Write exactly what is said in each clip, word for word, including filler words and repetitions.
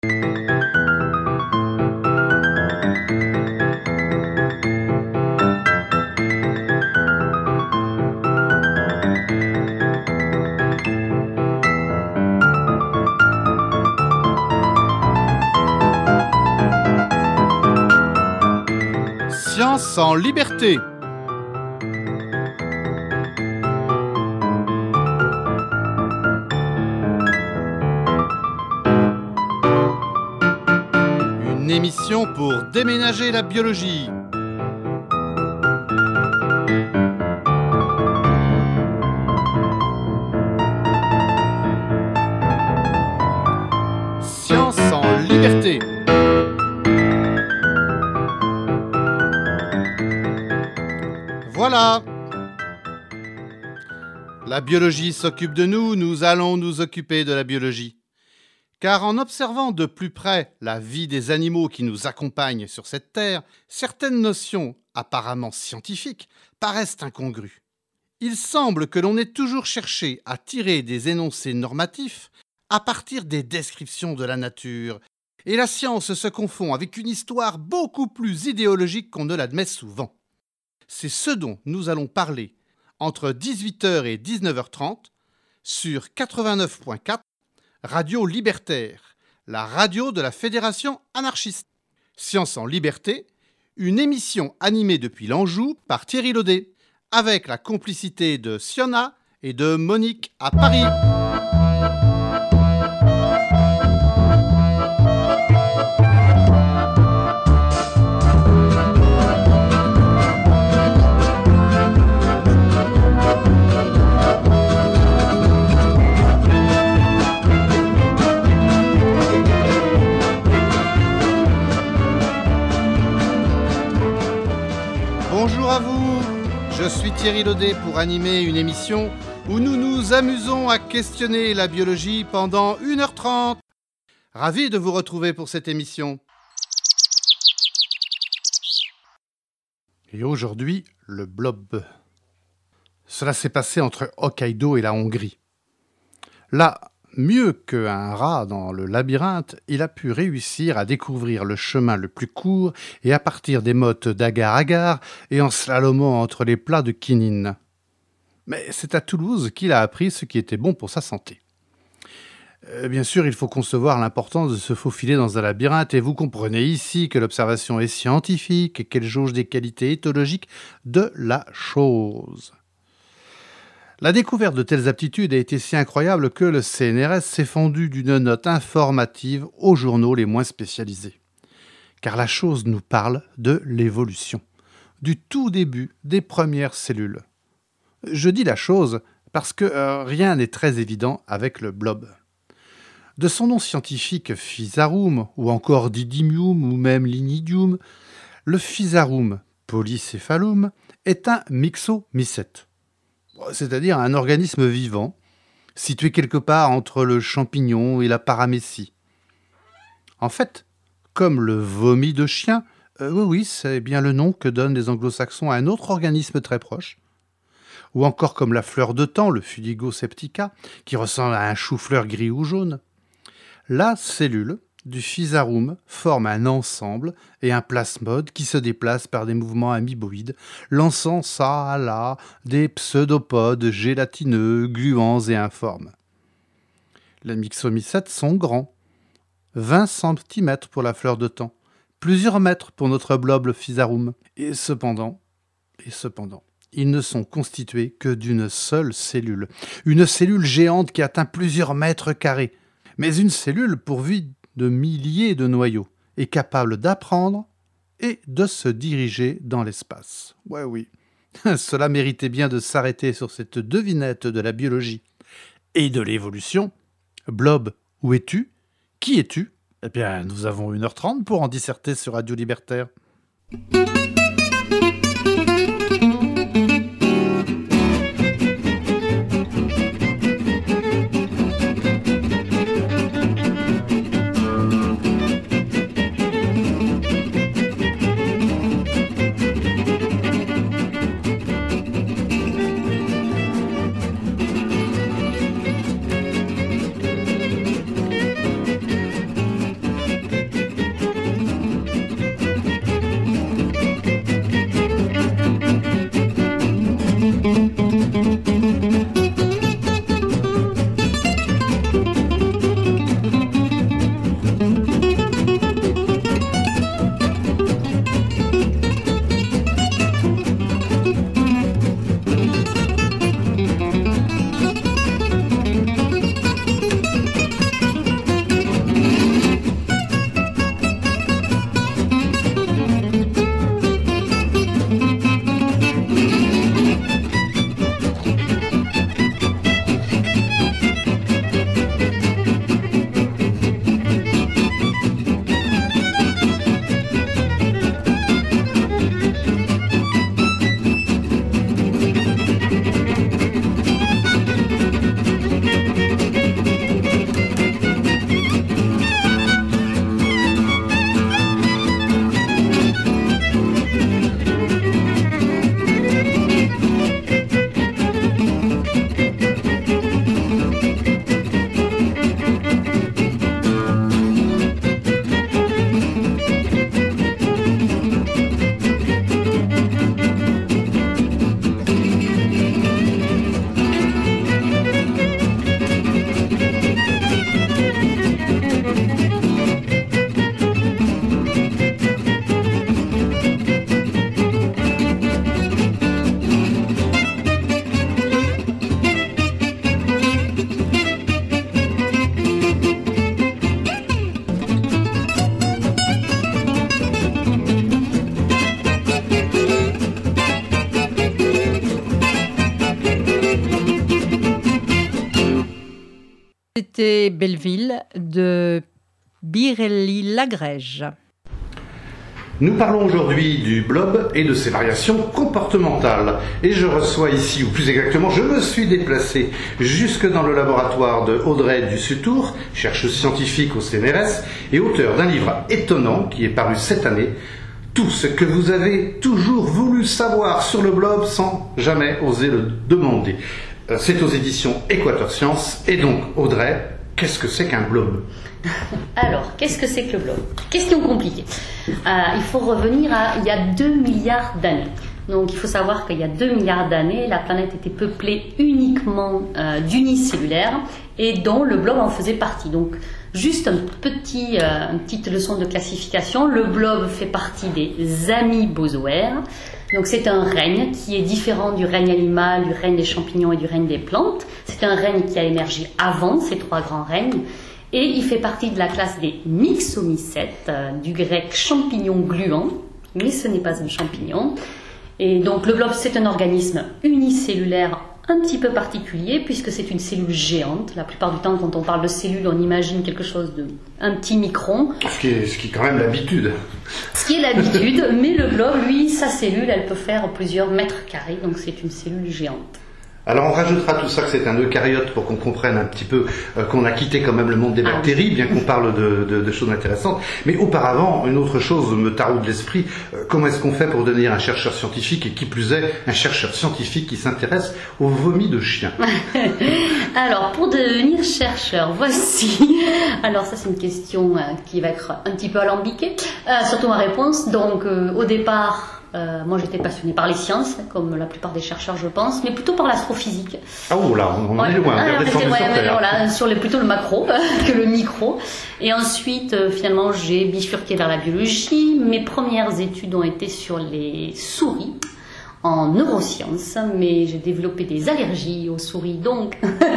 Science en liberté. Une émission pour déménager la biologie. Science en liberté. Voilà. La biologie s'occupe de nous, nous allons nous occuper de la biologie. Car en observant de plus près la vie des animaux qui nous accompagnent sur cette terre, certaines notions apparemment scientifiques paraissent incongrues. Il semble que l'on ait toujours cherché à tirer des énoncés normatifs à partir des descriptions de la nature, et la science se confond avec une histoire beaucoup plus idéologique qu'on ne l'admet souvent. C'est ce dont nous allons parler entre dix-huit heures et dix-neuf heures trente sur quatre-vingt-neuf point quatre, Radio Libertaire, la radio de la Fédération anarchiste. Science en liberté, une émission animée depuis l'Anjou par Thierry Laudet, avec la complicité de Siona et de Monique à Paris. Bonjour à vous, je suis Thierry Laudet pour animer une émission où nous nous amusons à questionner la biologie pendant une heure trente. Ravi de vous retrouver pour cette émission. Et aujourd'hui, le blob. Cela s'est passé entre Hokkaido et la Hongrie. Là, mieux qu'un rat dans le labyrinthe, il a pu réussir à découvrir le chemin le plus court et à partir des mottes d'agar-agar et en slalomant entre les plats de quinine. Mais c'est à Toulouse qu'il a appris ce qui était bon pour sa santé. Euh, bien sûr, il faut concevoir l'importance de se faufiler dans un labyrinthe et vous comprenez ici que l'observation est scientifique et qu'elle jauge des qualités éthologiques de la chose. La découverte de telles aptitudes a été si incroyable que le C N R S s'est fendu d'une note informative aux journaux les moins spécialisés. Car la chose nous parle de l'évolution, du tout début des premières cellules. Je dis la chose parce que euh, rien n'est très évident avec le blob. De son nom scientifique Physarum, ou encore Didymium, ou même Linidium, le Physarum polycéphalum est un myxomycète. C'est-à-dire un organisme vivant, situé quelque part entre le champignon et la paramécie. En fait, comme le vomi de chien, euh, oui, oui, c'est bien le nom que donnent les anglo-saxons à un autre organisme très proche, ou encore comme la fleur de thym, le Fuligo septica, qui ressemble à un chou-fleur gris ou jaune. La cellule du Physarum forme un ensemble et un plasmode qui se déplacent par des mouvements amoeboïdes, lançant ça à là des pseudopodes gélatineux, gluants et informes. Les myxomycètes sont grands, vingt centimètres pour la fleur de thym, plusieurs mètres pour notre blob Physarum. Et cependant, et cependant, ils ne sont constitués que d'une seule cellule, une cellule géante qui atteint plusieurs mètres carrés, mais une cellule pourvue de milliers de noyaux, est capable d'apprendre et de se diriger dans l'espace. Ouais, oui, cela méritait bien de s'arrêter sur cette devinette de la biologie et de l'évolution. Blob, où es-tu? Qui es-tu? Eh bien, nous avons une heure trente pour en disserter sur Radio Libertaire. Université Belleville de Birelli-Lagrège. Nous parlons aujourd'hui du blob et de ses variations comportementales. Et je reçois ici, ou plus exactement, je me suis déplacé jusque dans le laboratoire de Audrey Dussutour, chercheuse scientifique au C N R S et auteur d'un livre étonnant qui est paru cette année, Tout ce que vous avez toujours voulu savoir sur le blob sans jamais oser le demander. C'est aux éditions Équateur Science. Et donc, Audrey, qu'est-ce que c'est qu'un blob ? Alors, qu'est-ce que c'est que le blob ? Question compliquée. Euh, il faut revenir à il y a deux milliards d'années. Donc, il faut savoir qu'il y a deux milliards d'années, la planète était peuplée uniquement euh, d'unicellulaires et dont le blob en faisait partie. Donc, juste un petit, euh, une petite leçon de classification. Le blob fait partie des amoebozoaires. Donc, c'est un règne qui est différent du règne animal, du règne des champignons et du règne des plantes. C'est un règne qui a émergé avant ces trois grands règnes. Et il fait partie de la classe des myxomycètes, euh, du grec champignon gluant, mais ce n'est pas un champignon. Et donc le blob, c'est un organisme unicellulaire un petit peu particulier, puisque c'est une cellule géante. La plupart du temps, quand on parle de cellule, on imagine quelque chose de un petit micron. Ce qui est, ce qui est quand même l'habitude. Ce qui est l'habitude, mais le blob, lui, sa cellule, elle peut faire plusieurs mètres carrés, donc c'est une cellule géante. Alors on rajoutera tout ça que c'est un eucaryote pour qu'on comprenne un petit peu euh, qu'on a quitté quand même le monde des bactéries, bien qu'on parle de, de, de choses intéressantes. Mais auparavant, une autre chose me taraude l'esprit. Euh, comment est-ce qu'on fait pour devenir un chercheur scientifique et qui plus est, un chercheur scientifique qui s'intéresse aux vomis de chiens ? Alors pour devenir chercheur, voici. Alors ça c'est une question euh, qui va être un petit peu alambiquée, euh, surtout ma réponse. Donc euh, au départ... Euh, moi, j'étais passionnée par les sciences, comme la plupart des chercheurs, je pense, mais plutôt par l'astrophysique. Ah oh là, on, on ouais. est loin. Ah, on était, sur, ouais, mais voilà, sur les, plutôt le macro que le micro. Et ensuite, euh, finalement, j'ai bifurqué vers la biologie. Mes premières études ont été sur les souris, en neurosciences, mais j'ai développé des allergies aux souris, donc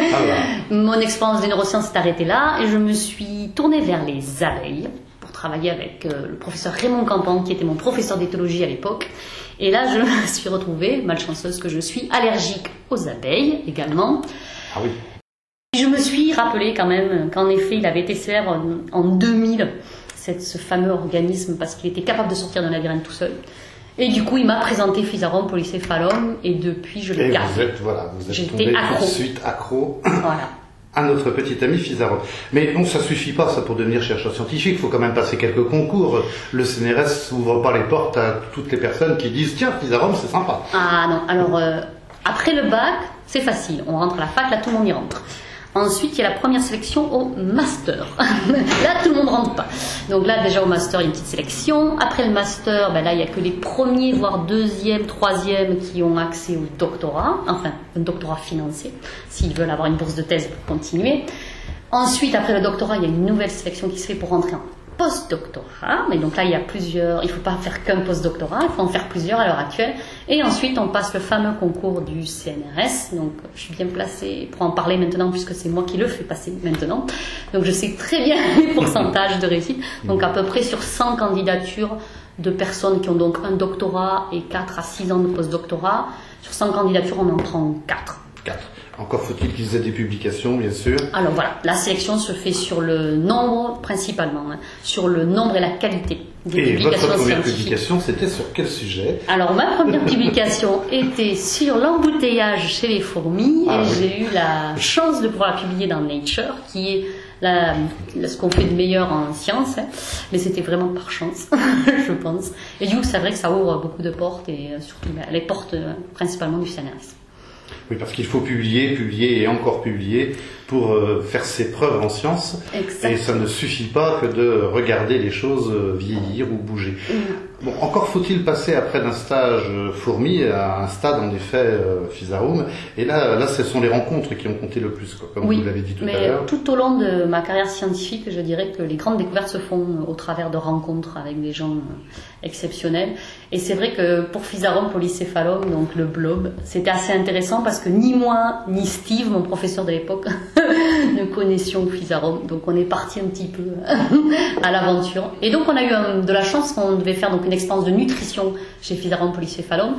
ah mon expérience des neurosciences s'est arrêtée là, et je me suis tournée vers les abeilles. Travaillé avec euh, le professeur Raymond Campan, qui était mon professeur d'éthologie à l'époque. Et là, je me suis retrouvée, malchanceuse que je suis, allergique aux abeilles également. Ah oui. Et je me suis rappelé quand même qu'en effet, il avait été célèbre en, en deux mille, cette, ce fameux organisme, parce qu'il était capable de sortir d'un labyrinthe tout seul. Et du coup, il m'a présenté Physarum polycéphalum, et depuis, je le garde. Et vous êtes, voilà, vous êtes J'étais tombé accro. tout de suite accro. Voilà. À notre petit ami Physarum. Mais non, ça suffit pas, ça, pour devenir chercheur scientifique. Il faut quand même passer quelques concours. Le C N R S n'ouvre pas les portes à toutes les personnes qui disent « Tiens, Physarum, c'est sympa ». Ah non, alors euh, après le bac, c'est facile. On rentre à la fac, là, tout le monde y rentre. Ensuite, il y a la première sélection au master. Là, tout le monde rentre pas. Donc là, déjà au master, il y a une petite sélection. Après le master, ben là, il y a que les premiers, voire deuxième, troisième qui ont accès au doctorat. Enfin, un doctorat financé, s'ils veulent avoir une bourse de thèse pour continuer. Ensuite, après le doctorat, il y a une nouvelle sélection qui se fait pour rentrer en post-doctorat. Mais donc là, il y a plusieurs... Il ne faut pas faire qu'un post-doctorat, il faut en faire plusieurs à l'heure actuelle. Et ensuite, on passe le fameux concours du C N R S. Donc, je suis bien placée pour en parler maintenant, puisque c'est moi qui le fais passer maintenant. Donc, je sais très bien les pourcentages de réussite. Donc, à peu près sur cent candidatures de personnes qui ont donc un doctorat et quatre à six ans de post-doctorat, sur cent candidatures, on en prend quatre. quatre. Encore faut-il qu'ils aient des publications, bien sûr. Alors voilà, la sélection se fait sur le nombre, principalement, hein, sur le nombre et la qualité des et publications votre première scientifiques. publication, c'était sur quel sujet ? Alors, ma première publication était sur l'embouteillage chez les fourmis, ah, et oui. J'ai eu la chance de pouvoir la publier dans Nature, qui est la, ce qu'on fait de meilleur en sciences, hein. Mais c'était vraiment par chance, je pense. Et du coup, c'est vrai que ça ouvre beaucoup de portes, et surtout les portes principalement du C N R S. Oui, parce qu'il faut publier, publier et encore publier pour euh, faire ses preuves en sciences. Exactement. Et ça ne suffit pas que de regarder les choses vieillir ou bouger. Mmh. Bon, encore faut-il passer après d'un stage fourmi à un stade en effet euh, Physarum. Et là, là, ce sont les rencontres qui ont compté le plus, quoi, comme oui, vous l'avez dit tout mais à l'heure. Tout au long de ma carrière scientifique, je dirais que les grandes découvertes se font au travers de rencontres avec des gens exceptionnels. Et c'est vrai que pour Physarum polycéphalum, donc le blob, c'était assez intéressant parce que ni moi ni Steve, mon professeur de l'époque, ne connaissions Physarum. Donc on est parti un petit peu à l'aventure. Et donc on a eu un, de la chance qu'on devait faire donc une expérience de nutrition chez Physarum polycéphalum.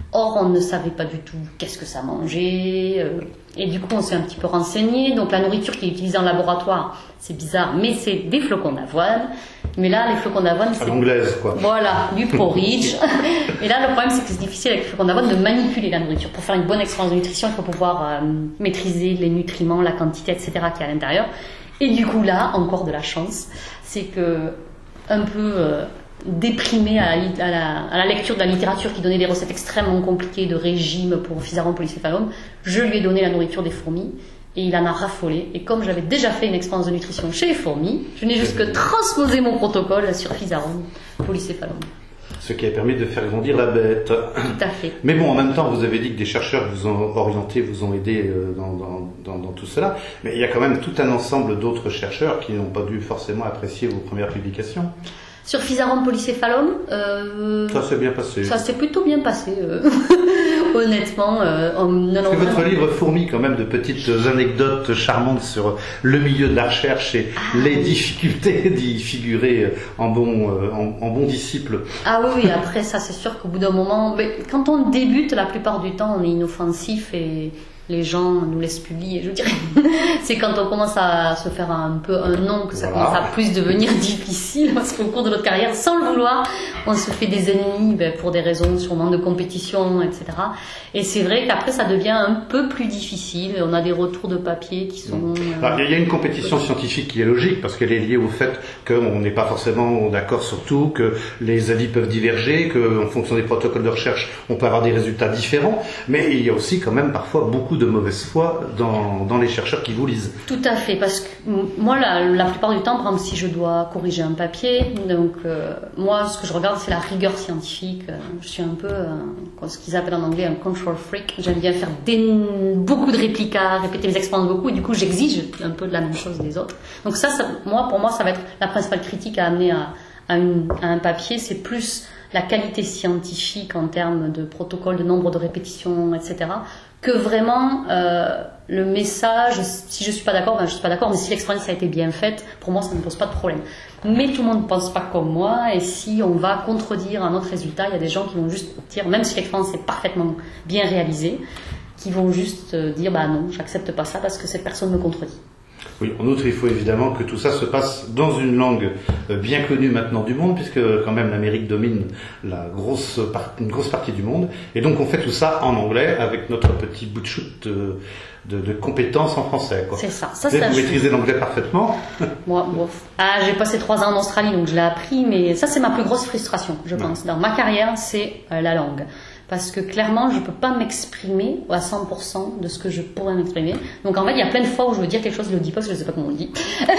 Or, on ne savait pas du tout qu'est-ce que ça mangeait. Euh, et du coup, on s'est un petit peu renseigné. Donc, la nourriture qui est utilisée en laboratoire, c'est bizarre, mais c'est des flocons d'avoine. Mais là, les flocons d'avoine, c'est... À l'anglaise, quoi. Voilà, du porridge. Et là, le problème, c'est que c'est difficile avec les flocons d'avoine de manipuler la nourriture. Pour faire une bonne expérience de nutrition, il faut pouvoir euh, maîtriser les nutriments, la quantité, et cetera qui est à l'intérieur. Et du coup, là, encore de la chance, c'est que un peu... Euh, déprimé à la, à, la, à la lecture de la littérature qui donnait des recettes extrêmement compliquées de régime pour Physarum polycéphalum, je lui ai donné la nourriture des fourmis et il en a raffolé. Et comme j'avais déjà fait une expérience de nutrition chez les fourmis, je n'ai juste que transposé mon protocole sur Physarum polycéphalum. Ce qui a permis de faire grandir la bête. Tout à fait. Mais bon, en même temps, vous avez dit que des chercheurs vous ont orienté, vous ont aidé dans, dans, dans, dans tout cela. Mais il y a quand même tout un ensemble d'autres chercheurs qui n'ont pas dû forcément apprécier vos premières publications. Sur Physarum polycéphalum, euh, ça s'est bien passé. Ça s'est plutôt bien passé, euh, honnêtement. Euh, en, non, Parce que votre livre fourmille quand même de petites anecdotes charmantes sur le milieu de la recherche et ah, les difficultés d'y figurer en bon, en, en bon disciple. Ah oui, oui, après ça c'est sûr qu'au bout d'un moment, mais quand on débute, la plupart du temps on est inoffensif et les gens nous laissent publier, je dirais. C'est quand on commence à se faire un peu un nom que ça voilà. commence à plus devenir difficile, parce qu'au cours de notre carrière, sans le vouloir, on se fait des ennemis ben, pour des raisons sûrement de compétition, et cetera. Et c'est vrai qu'après, ça devient un peu plus difficile. On a des retours de papier qui sont... Mmh. Alors, il y a une compétition scientifique qui est logique, parce qu'elle est liée au fait qu'on n'est pas forcément d'accord sur tout, que les avis peuvent diverger, qu'en fonction des protocoles de recherche, on peut avoir des résultats différents. Mais il y a aussi quand même parfois beaucoup de mauvaise foi dans, dans les chercheurs qui vous lisent. Tout à fait, parce que moi, la, la plupart du temps, par exemple, si je dois corriger un papier, donc euh, moi, ce que je regarde, c'est la rigueur scientifique. Je suis un peu, euh, ce qu'ils appellent en anglais un control freak. J'aime bien faire des, beaucoup de réplicas, répéter les expériences beaucoup, et du coup, j'exige un peu de la même chose des autres. Donc ça, ça moi, pour moi, ça va être la principale critique à amener à, à, une, à un papier, c'est plus la qualité scientifique en termes de protocole, de nombre de répétitions, et cetera, que vraiment euh, le message, si je suis pas d'accord, ben je suis pas d'accord, mais si l'expérience a été bien faite, pour moi ça ne pose pas de problème. Mais tout le monde ne pense pas comme moi, et si on va contredire un autre résultat, il y a des gens qui vont juste dire, même si l'expérience est parfaitement bien réalisée, qui vont juste dire, bah non, j'accepte pas ça parce que cette personne me contredit. Oui, en outre, il faut évidemment que tout ça se passe dans une langue bien connue maintenant du monde, puisque quand même l'Amérique domine la grosse part, une grosse partie du monde. Et donc on fait tout ça en anglais avec notre petit bout de chute de, de, de compétences en français, quoi. C'est ça. ça vous vous maîtrisez l'anglais parfaitement. Moi, bon. Ah, j'ai passé trois ans en Australie, donc je l'ai appris, mais ça c'est ma plus grosse frustration, je pense. Ouais. Dans ma carrière, c'est euh, la langue. Parce que clairement, je ne peux pas m'exprimer à cent pour cent de ce que je pourrais m'exprimer. Donc en fait, il y a plein de fois où je veux dire quelque chose, je ne le dis pas parce que je ne sais pas comment on le dit.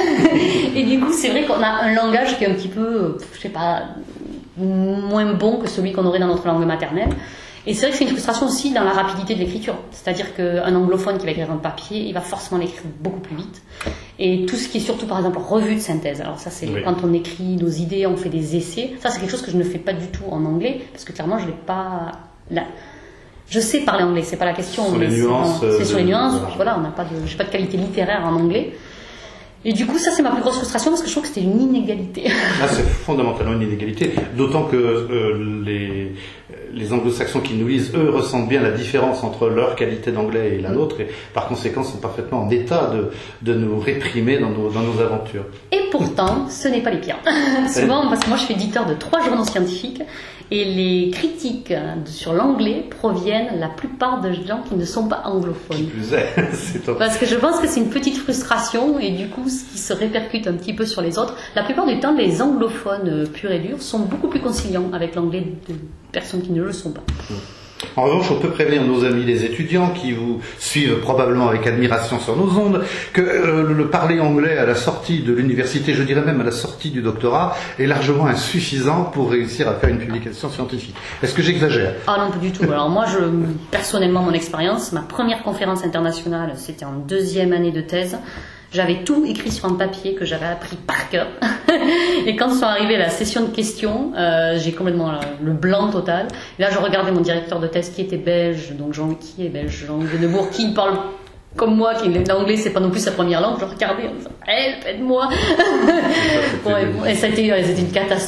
Et du coup, c'est vrai qu'on a un langage qui est un petit peu, je ne sais pas, moins bon que celui qu'on aurait dans notre langue maternelle. Et c'est vrai que c'est une frustration aussi dans la rapidité de l'écriture. C'est-à-dire qu'un anglophone qui va écrire un papier, il va forcément l'écrire beaucoup plus vite. Et tout ce qui est surtout, par exemple, revue de synthèse. Alors ça, c'est oui. Quand on écrit nos idées, on fait des essais. Ça, c'est quelque chose que je ne fais pas du tout en anglais, parce que clairement, je ne l'ai pas... Là, je sais parler anglais, c'est pas la question. Sur mais les nuances. C'est, c'est sur les nuances. Voilà, voilà on n'a pas de, j'ai pas de qualité littéraire en anglais. Et du coup, ça, c'est ma plus grosse frustration parce que je trouve que c'était une inégalité. Là, c'est fondamentalement une inégalité. D'autant que euh, les, les anglo-saxons qui nous lisent, eux, ressentent bien la différence entre leur qualité d'anglais et la nôtre, et par conséquent sont parfaitement en état de, de nous réprimer dans nos, dans nos aventures. Et pourtant, ce n'est pas les pires. Souvent, parce que moi, je suis éditeur de trois journaux scientifiques, et les critiques sur l'anglais proviennent la plupart de gens qui ne sont pas anglophones. Qui plus est, c'est top. Parce que je pense que c'est une petite frustration, et du coup, ce qui se répercute un petit peu sur les autres. La plupart du temps, les anglophones purs et durs sont beaucoup plus conciliants avec l'anglais de personnes qui ne le sont pas. Mmh. En revanche, on peut prévenir nos amis les étudiants qui vous suivent probablement avec admiration sur nos ondes que euh, le parler anglais à la sortie de l'université, je dirais même à la sortie du doctorat, est largement insuffisant pour réussir à faire une publication scientifique. Est-ce que j'exagère ? Ah non, pas du tout. Alors moi, je, personnellement, mon expérience, ma première conférence internationale, c'était en deuxième année de thèse. J'avais tout écrit sur un papier que j'avais appris par cœur. Et quand sont arrivées la session de questions, euh, j'ai complètement le blanc total. Et là, je regardais mon directeur de thèse qui était belge, donc Jean qui est belge, Jean Guenebourg, qui parle comme moi, qui l'anglais c'est pas non plus sa première langue. Je regardais en disant help, aide-moi. Bon, et, et ça a été, ouais, c'était une catastrophe.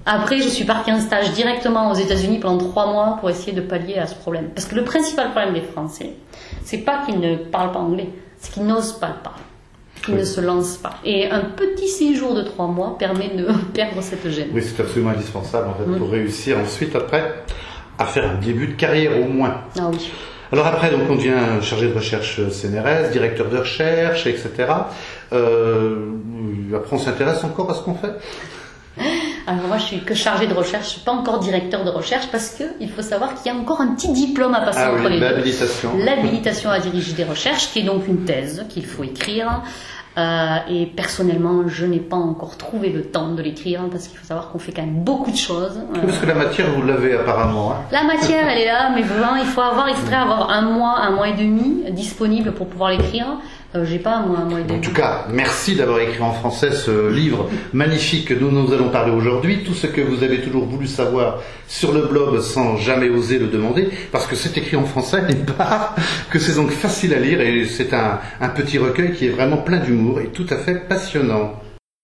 Après, je suis partie en stage directement aux États-Unis pendant trois mois pour essayer de pallier à ce problème. Parce que le principal problème des Français, c'est pas qu'ils ne parlent pas anglais, c'est qu'ils n'osent pas le parler. Qu'ils oui. ne se lancent pas. Et un petit séjour de trois mois permet de perdre cette gêne. Oui, c'est absolument indispensable en fait mmh. pour réussir ensuite après à faire un début de carrière au moins. Ah oui. Alors après, donc on devient chargé de recherche C N R S, directeur de recherche, et cetera. Euh, après, on s'intéresse encore à ce qu'on fait. Alors moi je suis que chargée de recherche, je ne suis pas encore directeur de recherche parce qu'il faut savoir qu'il y a encore un petit diplôme à passer ah entre oui, les deux. L'habilitation. L'habilitation à diriger des recherches, qui est donc une thèse qu'il faut écrire. Euh, et personnellement, je n'ai pas encore trouvé le temps de l'écrire parce qu'il faut savoir qu'on fait quand même beaucoup de choses. Parce que la matière, vous l'avez apparemment. Hein. La matière, elle est là, mais vraiment, il faut avoir, il faudrait avoir un mois, un mois et demi disponible pour pouvoir l'écrire. Euh, j'ai pas un mois, un mois et demi. En tout cas, merci d'avoir écrit en français ce livre magnifique dont nous allons parler aujourd'hui. Tout ce que vous avez toujours voulu savoir sur le blog sans jamais oser le demander, parce que c'est écrit en français et pas que c'est donc facile à lire et c'est un, un petit recueil qui est vraiment plein d'humour et tout à fait passionnant.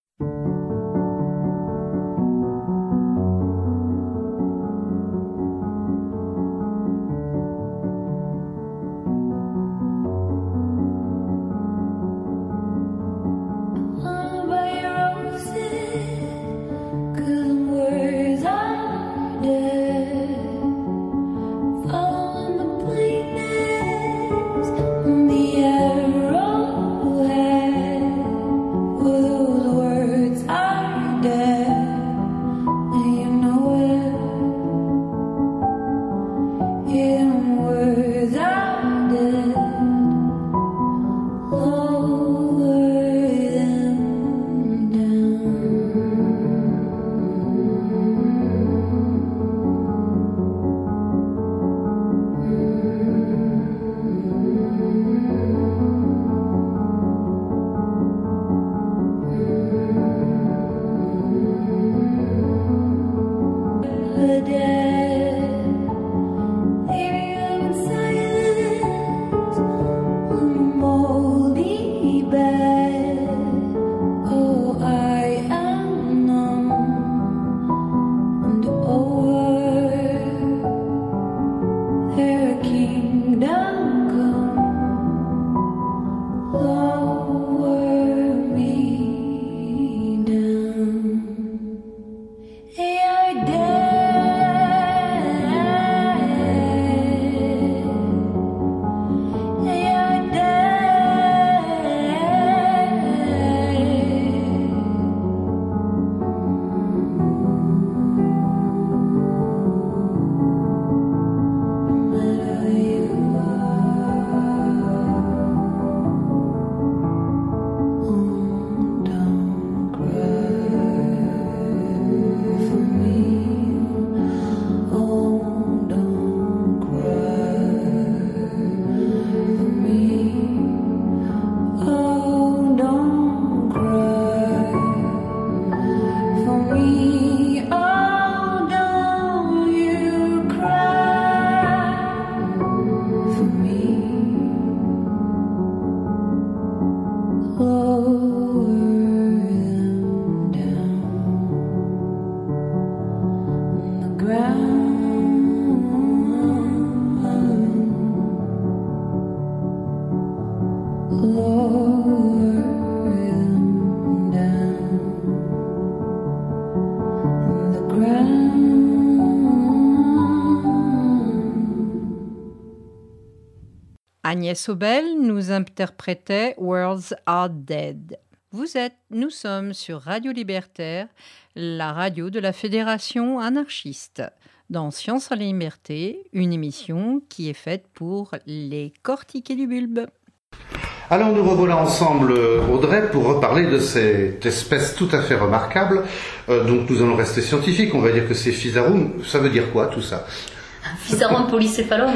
Agnès Obel nous interprétait Worlds Are Dead. Vous êtes, nous sommes sur Radio Libertaire, la radio de la Fédération anarchiste, dans Science à la liberté, une émission qui est faite pour les cortiqués du bulbe. Alors nous revoilà ensemble, Audrey, pour reparler de cette espèce tout à fait remarquable. Euh, donc nous allons rester scientifiques, on va dire que c'est Physarum. Ça veut dire quoi tout ça ? Physarum polycéphalum.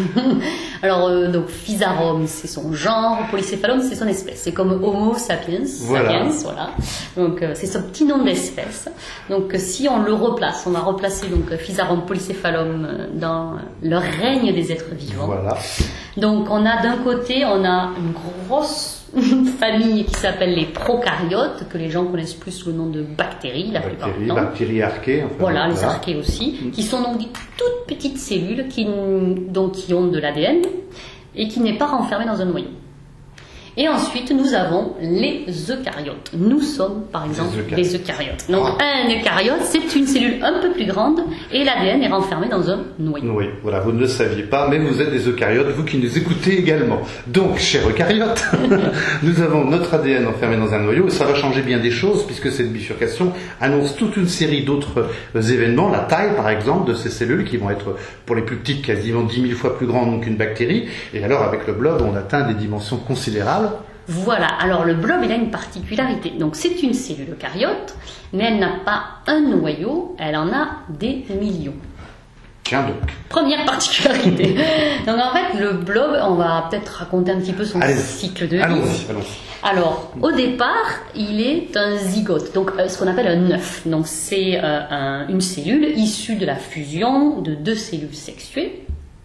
Alors, euh, donc, Physarum, c'est son genre, Polycéphalum, c'est son espèce. C'est comme Homo sapiens, voilà. sapiens, voilà. Donc, euh, c'est son petit nom d'espèce. Donc, euh, si on le replace, on va replacer donc Physarum polycéphalum dans le règne des êtres vivants. Voilà. Donc, on a d'un côté, on a une grosse une famille qui s'appelle les prokaryotes, que les gens connaissent plus sous le nom de bactéries, la plupart du temps. Bactéries archées. Enfin, voilà, les voilà. archées aussi, mmh. qui sont donc des toutes petites cellules qui, donc, qui ont de l'A D N et qui n'est pas renfermé dans un noyau. Et ensuite, nous avons les eucaryotes. Nous sommes, par exemple, des eucaryotes. Donc, ah. un eucaryote, c'est une cellule un peu plus grande et l'A D N est renfermé dans un noyau. Oui, voilà, vous ne le saviez pas, mais vous êtes des eucaryotes, vous qui nous écoutez également. Donc, chers eucaryotes, nous avons notre A D N enfermé dans un noyau et ça va changer bien des choses puisque cette bifurcation annonce toute une série d'autres événements. La taille, par exemple, de ces cellules qui vont être, pour les plus petites, quasiment dix mille fois plus grandes qu'une bactérie. Et alors, avec le blob, on atteint des dimensions considérables. Voilà, alors le blob, il a une particularité. Donc c'est une cellule eucaryote, mais elle n'a pas un noyau, elle en a des millions. Tiens donc. Première particularité. Donc en fait, le blob, on va peut-être raconter un petit peu son allez-y. cycle de vie. Allons-y, allons-y. Alors, au départ, il est un zygote, donc euh, ce qu'on appelle un œuf. Donc c'est euh, un, une cellule issue de la fusion de deux cellules sexuées.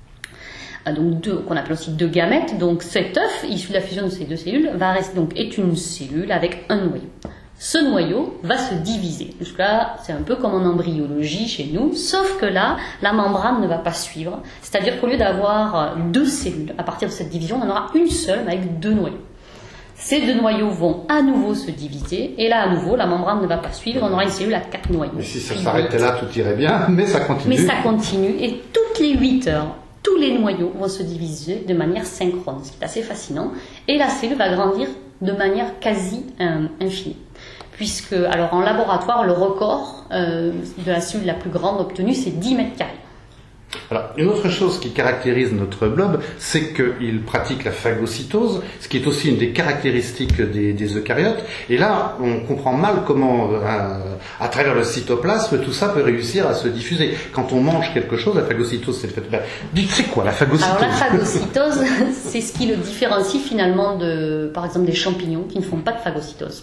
Donc deux, qu'on appelle aussi deux gamètes. Donc cet œuf, issu de la fusion de ces deux cellules, va rester, donc, est une cellule avec un noyau. Ce noyau va se diviser. Jusque-là, c'est un peu comme en embryologie chez nous, sauf que là, la membrane ne va pas suivre. C'est-à-dire qu'au lieu d'avoir deux cellules, à partir de cette division, on en aura une seule avec deux noyaux. Ces deux noyaux vont à nouveau se diviser, et là, à nouveau, la membrane ne va pas suivre, on aura une cellule à quatre noyaux. Mais si ça s'arrêtait là, tout irait bien, mais ça continue. Mais ça continue, et toutes les huit heures, tous les noyaux vont se diviser de manière synchrone, ce qui est assez fascinant, et la cellule va grandir de manière quasi euh, infinie. Puisque, alors en laboratoire, le record euh, de la cellule la plus grande obtenue, c'est dix mètres carrés. Alors, une autre chose qui caractérise notre blob, c'est qu'il pratique la phagocytose, ce qui est aussi une des caractéristiques des, des eucaryotes. Et là, on comprend mal comment, euh, à travers le cytoplasme, tout ça peut réussir à se diffuser. Quand on mange quelque chose, la phagocytose, c'est le fait... Ben, dites, c'est quoi la phagocytose? Alors la phagocytose, c'est ce qui le différencie finalement de, par exemple, des champignons qui ne font pas de phagocytose.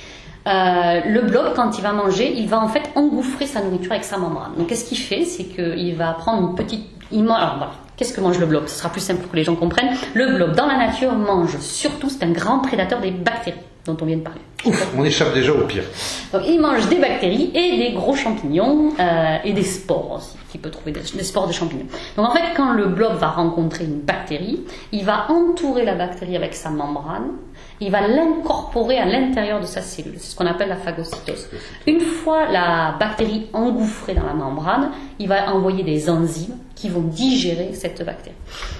Euh, le blob, quand il va manger, il va en fait engouffrer sa nourriture avec sa membrane. Donc, qu'est-ce qu'il fait? C'est qu'il va prendre une petite... Il mange... Alors, voilà. Qu'est-ce que mange le blob? Ce sera plus simple pour que les gens comprennent. Le blob, dans la nature, mange surtout, c'est un grand prédateur des bactéries dont on vient de parler. Ouf, on échappe déjà au pire. Donc, il mange des bactéries et des gros champignons euh, et des spores aussi, qu'il peut trouver des, des spores de champignons. Donc, en fait, quand le blob va rencontrer une bactérie, il va entourer la bactérie avec sa membrane. Il va l'incorporer à l'intérieur de sa cellule. C'est ce qu'on appelle la phagocytose. Une fois la bactérie engouffrée dans la membrane, il va envoyer des enzymes qui vont digérer cette bactérie.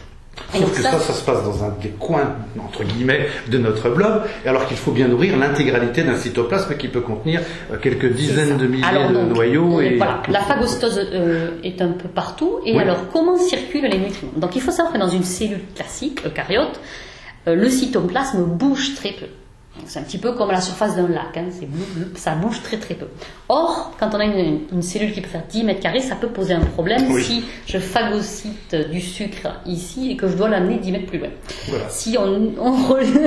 Et Sauf donc que ça, ça, ça se passe dans un des coins, entre guillemets, de notre blob, alors qu'il faut bien nourrir l'intégralité d'un cytoplasme qui peut contenir quelques dizaines de milliers alors, donc, de noyaux. Et... Voilà, la phagocytose euh, est un peu partout. Et oui. Alors, comment circulent les nutriments? Donc, il faut savoir que dans une cellule classique, eucaryote, le cytoplasme bouge très peu. C'est un petit peu comme la surface d'un lac, hein. C'est, ça bouge très très peu. Or, quand on a une, une cellule qui peut faire dix mètres carrés, ça peut poser un problème oui. si je phagocyte du sucre ici et que je dois l'amener dix mètres plus loin. Voilà. Si on, on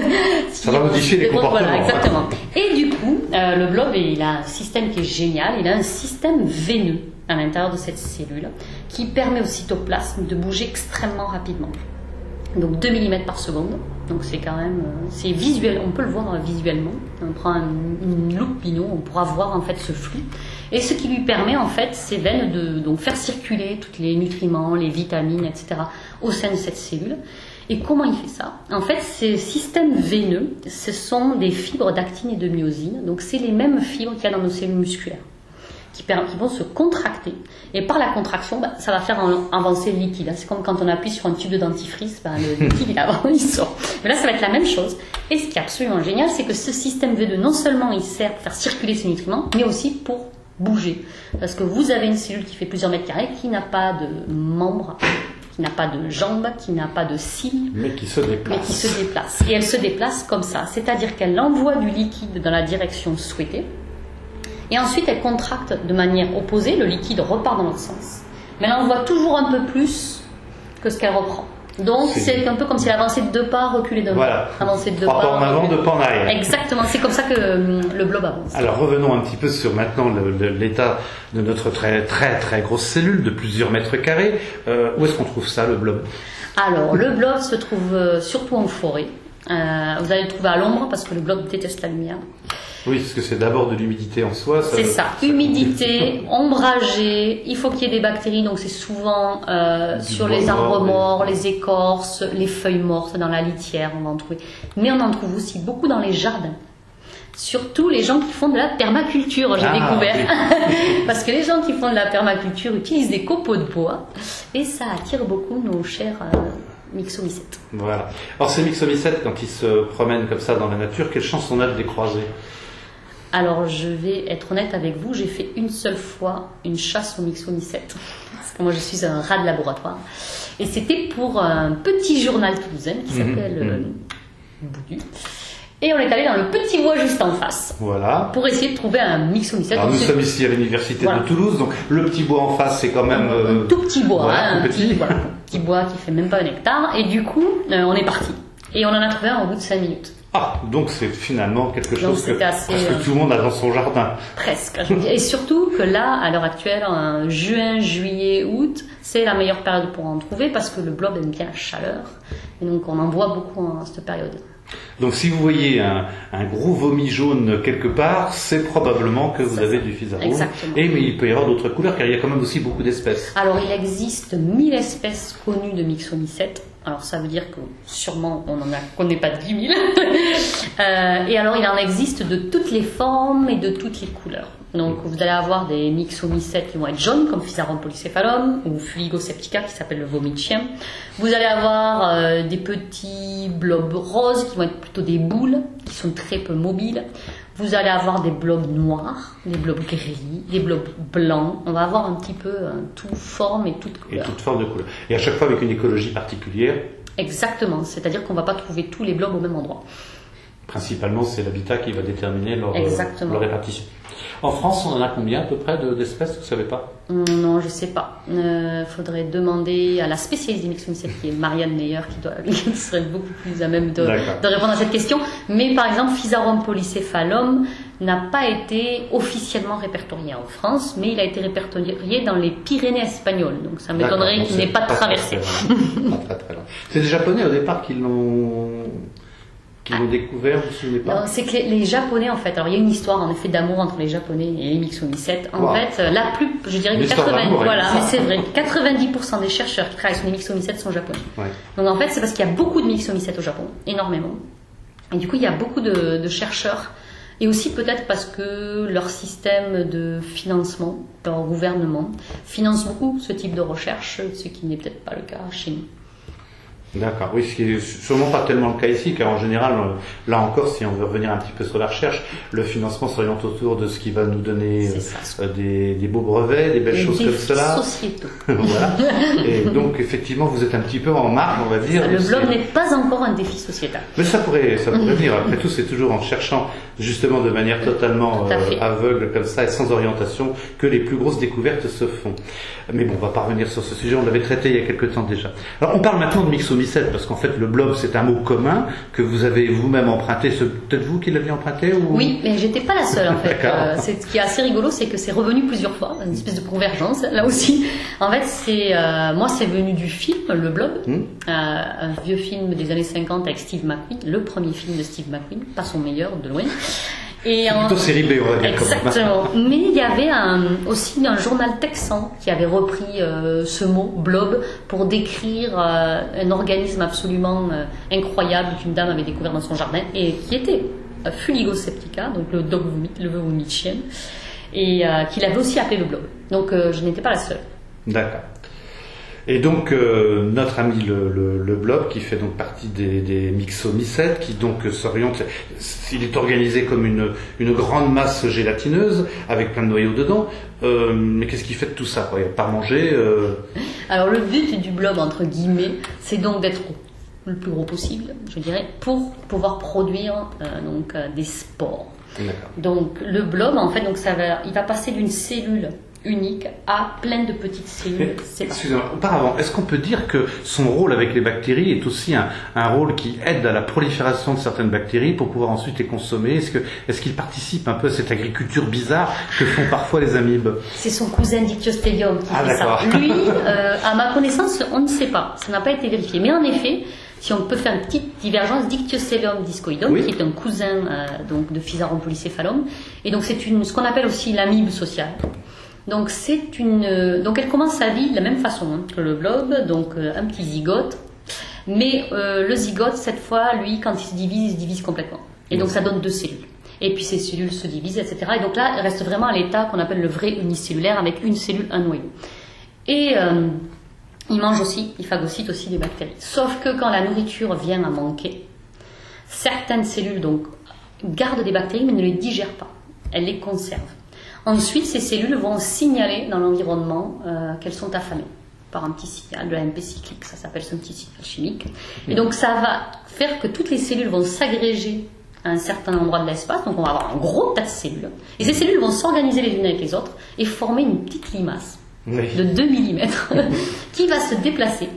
si ça va modifier les comportements. Voilà, exactement. Et du coup, euh, le blob, il a un système qui est génial. Il a un système veineux à l'intérieur de cette cellule qui permet au cytoplasme de bouger extrêmement rapidement. Donc deux millimètres par seconde, donc c'est quand même, c'est visuel, on peut le voir visuellement, on prend une, une loupe bino, on pourra voir en fait ce flux, et ce qui lui permet en fait ces veines de donc, faire circuler tous les nutriments, les vitamines, et cetera au sein de cette cellule. Et comment il fait ça? En fait, ces systèmes veineux, ce sont des fibres d'actine et de myosine, donc c'est les mêmes fibres qu'il y a dans nos cellules musculaires. Qui, qui vont se contracter. Et par la contraction, bah, ça va faire avancer le liquide. C'est comme quand on appuie sur un tube de dentifrice, bah, le liquide il, avance, il sort. Mais là, ça va être la même chose. Et ce qui est absolument génial, c'est que ce système veineux, non seulement il sert pour faire circuler ces nutriments, mais aussi pour bouger. Parce que vous avez une cellule qui fait plusieurs mètres carrés, qui n'a pas de membres, qui n'a pas de jambes, qui n'a pas de cils, mais qui se déplace. Mais qui se déplace. Et elle se déplace comme ça. C'est-à-dire qu'elle envoie du liquide dans la direction souhaitée. Et ensuite, elle contracte de manière opposée, le liquide repart dans l'autre sens. Mais elle envoie toujours un peu plus que ce qu'elle reprend. Donc, c'est, c'est un peu comme si elle avançait de deux pas, reculait d'un voilà. pas. Avançait de deux pas. pas. en avant, deux pas en arrière. Exactement, c'est comme ça que le, le blob avance. Alors, revenons un petit peu sur maintenant le, le, l'état de notre très très très grosse cellule de plusieurs mètres carrés. Euh, où est-ce qu'on trouve ça, le blob? Alors, le blob se trouve euh, surtout en forêt. Euh, vous allez le trouver à l'ombre parce que le blob déteste la lumière. Oui, parce que c'est d'abord de l'humidité en soi. Ça c'est veut, ça, ça humidité, ombragé, il faut qu'il y ait des bactéries, donc c'est souvent euh, sur les arbres morts, les... les écorces, les feuilles mortes dans la litière, on va en trouver. Mais on en trouve aussi beaucoup dans les jardins. Surtout les gens qui font de la permaculture, j'ai ah, découvert. Oui. Parce que les gens qui font de la permaculture utilisent des copeaux de bois et ça attire beaucoup nos chers euh, myxomycètes. Voilà. Alors ces myxomycètes, quand ils se promènent comme ça dans la nature, quelle chance on a de les croiser? Alors je vais être honnête avec vous, j'ai fait une seule fois une chasse aux myxomycètes. Parce que moi je suis un rat de laboratoire. Et c'était pour un petit journal toulousain qui s'appelle mmh, euh, mmh. Boudu. Et on est allé dans le petit bois juste en face. Voilà. Pour essayer de trouver un myxomycète. Alors nous sommes ici à l'université voilà. de Toulouse, donc le petit bois en face c'est quand même... Euh... Un tout petit bois, voilà, hein, tout un petit. Petit, voilà, petit bois qui fait même pas un hectare. Et du coup, euh, on est parti. Et on en a trouvé un au bout de cinq minutes. Ah, donc c'est finalement quelque donc chose que assez, presque euh, tout le monde a dans son jardin. Presque. Je veux dire. Et surtout que là, à l'heure actuelle, en juin, juillet, août, c'est la meilleure période pour en trouver parce que le blob aime bien la chaleur. Et donc on en voit beaucoup en cette période. Donc si vous voyez un, un gros vomi jaune quelque part, c'est probablement que vous ça, avez du Physarum. Exactement. Et mais il peut y avoir d'autres couleurs car il y a quand même aussi beaucoup d'espèces. Alors il existe mille espèces connues de myxomycètes. Alors ça veut dire que sûrement on n'en connaît pas dix mille. euh, et alors il en existe de toutes les formes et de toutes les couleurs. Donc vous allez avoir des myxomycètes qui vont être jaunes comme Physarum polycéphalum ou Fuligo septica qui s'appelle le vomi de chien. Vous allez avoir euh, des petits blobs roses qui vont être plutôt des boules qui sont très peu mobiles. Vous allez avoir des blobs noirs, des blobs gris, des blobs blancs. On va avoir un petit peu euh, toute forme et toute couleur. Et toute forme de couleur. Et à chaque fois avec une écologie particulière. Exactement. C'est-à-dire qu'on ne va pas trouver tous les blobs au même endroit. Principalement, c'est l'habitat qui va déterminer leur, euh, leur répartition. En France, on en a combien à peu près d'espèces, vous ne savez pas? Non, je ne sais pas. Il euh, faudrait demander à la spécialiste des myxomycètes, qui est Marianne Meyer, qui, doit, qui serait beaucoup plus à même de, de répondre à cette question. Mais par exemple, Physarum polycéphalum n'a pas été officiellement répertorié en France, mais il a été répertorié dans les Pyrénées espagnoles. Donc ça m'étonnerait qu'il n'ait pas traversé. C'est des Japonais au départ qui l'ont... Qui l'ont découvert, vous vous souvenez pas? C'est que les, les Japonais, en fait, alors il y a une histoire en effet d'amour entre les Japonais et les myxomycètes. En wow. fait, la plus, je dirais que quatre-vingts, voilà, mais c'est vrai, quatre-vingt-dix pour cent des chercheurs qui travaillent sur les myxomycètes sont japonais. Ouais. Donc en fait, c'est parce qu'il y a beaucoup de myxomycètes au Japon, énormément. Et du coup, il y a beaucoup de, de chercheurs. Et aussi peut-être parce que leur système de financement, leur gouvernement, finance beaucoup ce type de recherche, ce qui n'est peut-être pas le cas chez nous. D'accord, oui, ce qui est sûrement pas tellement le cas ici, car en général, là encore, si on veut revenir un petit peu sur la recherche, le financement s'oriente autour de ce qui va nous donner euh, des, des beaux brevets, des belles et choses des comme cela. Sociétaux. Voilà. Et donc, effectivement, vous êtes un petit peu en marge, on va dire. Le blob n'est pas encore un défi sociétal. Mais ça pourrait, ça pourrait venir. Après tout, c'est toujours en cherchant, justement, de manière totalement euh, aveugle comme ça et sans orientation, que les plus grosses découvertes se font. Mais bon, on va pas revenir sur ce sujet, on l'avait traité il y a quelque temps déjà. Alors, on parle maintenant de myxomycètes, parce qu'en fait, le blob, c'est un mot commun que vous avez vous-même emprunté. C'est peut-être vous qui l'aviez emprunté ou... Oui, mais j'étais pas la seule, en fait. euh, c'est, ce qui est assez rigolo, c'est que c'est revenu plusieurs fois, une espèce de convergence, là aussi. En fait, c'est, euh, moi, c'est venu du film, Le Blob, hmm. euh, un vieux film des années cinquante avec Steve McQueen, le premier film de Steve McQueen, pas son meilleur, de loin. Et en... plutôt série B, on va dire. Exactement. Mais il y avait un, aussi un journal texan qui avait repris euh, ce mot, blob, pour décrire euh, un organisme absolument euh, incroyable qu'une dame avait découvert dans son jardin et qui était euh, Fuligo septica, donc le dog vomit, le vomi de chien, et euh, qu'il avait aussi appelé le blob. Donc euh, je n'étais pas la seule. D'accord. Et donc euh, notre ami le, le, le blob qui fait donc partie des, des myxomycètes, qui donc euh, s'oriente, il est organisé comme une, une grande masse gélatineuse avec plein de noyaux dedans. Euh, mais qu'est-ce qu'il fait de tout ça, quoi? Il va pas manger. Euh... Alors le but du blob entre guillemets, c'est donc d'être le plus gros possible, je dirais, pour pouvoir produire euh, donc euh, des spores. D'accord. Donc le blob en fait, donc ça va, il va passer d'une cellule unique à plein de petites cellules. Excusez-moi, auparavant, est-ce qu'on peut dire que son rôle avec les bactéries est aussi un, un rôle qui aide à la prolifération de certaines bactéries pour pouvoir ensuite les consommer? Est-ce que, est-ce qu'il participe un peu à cette agriculture bizarre que font parfois les amibes? C'est son cousin Dictyostelium qui ah, fait d'accord. ça. Lui, euh, à ma connaissance, on ne sait pas. Ça n'a pas été vérifié. Mais en effet, si on peut faire une petite divergence, Dictyostelium discoidum, oui. qui est un cousin euh, donc de Physarum polycéphalum, et donc c'est une, ce qu'on appelle aussi l'amibe sociale. Donc c'est une, donc elle commence sa vie de la même façon hein, que le blob, donc euh, un petit zygote, mais euh, le zygote cette fois, lui, quand il se divise, il se divise complètement, et donc ça donne deux cellules. Et puis ces cellules se divisent, et cetera. Et donc là, il reste vraiment à l'état qu'on appelle le vrai unicellulaire, avec une cellule, un noyau. Et euh, il mange aussi, il phagocyte aussi des bactéries. Sauf que quand la nourriture vient à manquer, certaines cellules donc gardent des bactéries mais ne les digèrent pas. Elles les conservent. Ensuite, ces cellules vont signaler dans l'environnement euh, qu'elles sont affamées par un petit signal, le A M P cyclique, ça s'appelle ce petit signal chimique. Et donc ça va faire que toutes les cellules vont s'agréger à un certain endroit de l'espace, donc on va avoir un gros tas de cellules. Et ces cellules vont s'organiser les unes avec les autres et former une petite limace oui. de deux millimètres qui va se déplacer.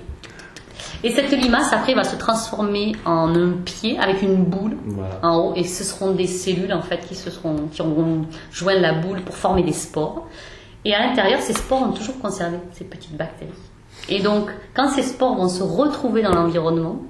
Et cette limace, après, va se transformer en un pied avec une boule voilà. en haut. Et ce seront des cellules, en fait, qui, se seront, qui auront joint la boule pour former des spores. Et à l'intérieur, ces spores ont toujours conservé ces petites bactéries. Et donc, quand ces spores vont se retrouver dans l'environnement,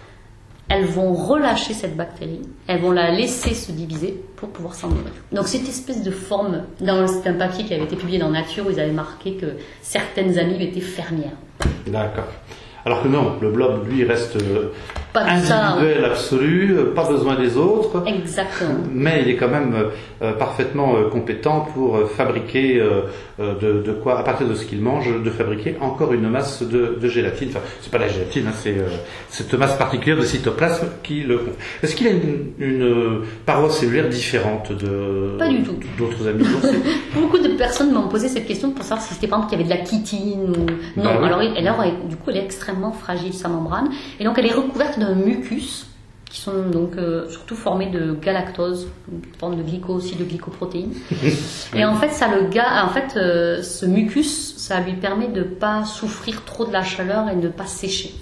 elles vont relâcher cette bactérie, elles vont la laisser se diviser pour pouvoir s'en nourrir. Donc cette espèce de forme, dans, c'est un papier qui avait été publié dans Nature où ils avaient marqué que certaines amibes étaient fermières. D'accord. Alors que non, le blob, lui, reste pas individuel, ça. absolu, pas besoin des autres. Exactement. Mais il est quand même euh, parfaitement euh, compétent pour euh, fabriquer euh, de, de quoi, à partir de ce qu'il mange, de fabriquer encore une masse de, de gélatine. Enfin, c'est pas la gélatine, hein, c'est euh, cette masse particulière de cytoplasme qui le. Est-ce qu'il a une, une paroi cellulaire différente de pas du tout d'autres amibes? Beaucoup de personnes m'ont posé cette question pour savoir si c'était par exemple qu'il y avait de la chitine ou non. Ben oui. Alors, elle, alors, du coup, elle est extrêmement fragile sa membrane, et donc elle est recouverte d'un mucus qui sont donc euh, surtout formés de galactose, une forme de glyco aussi de glycoprotéines. Et en fait, ça le ga... en fait, euh, ce mucus, ça lui permet de pas souffrir trop de la chaleur et de ne pas sécher.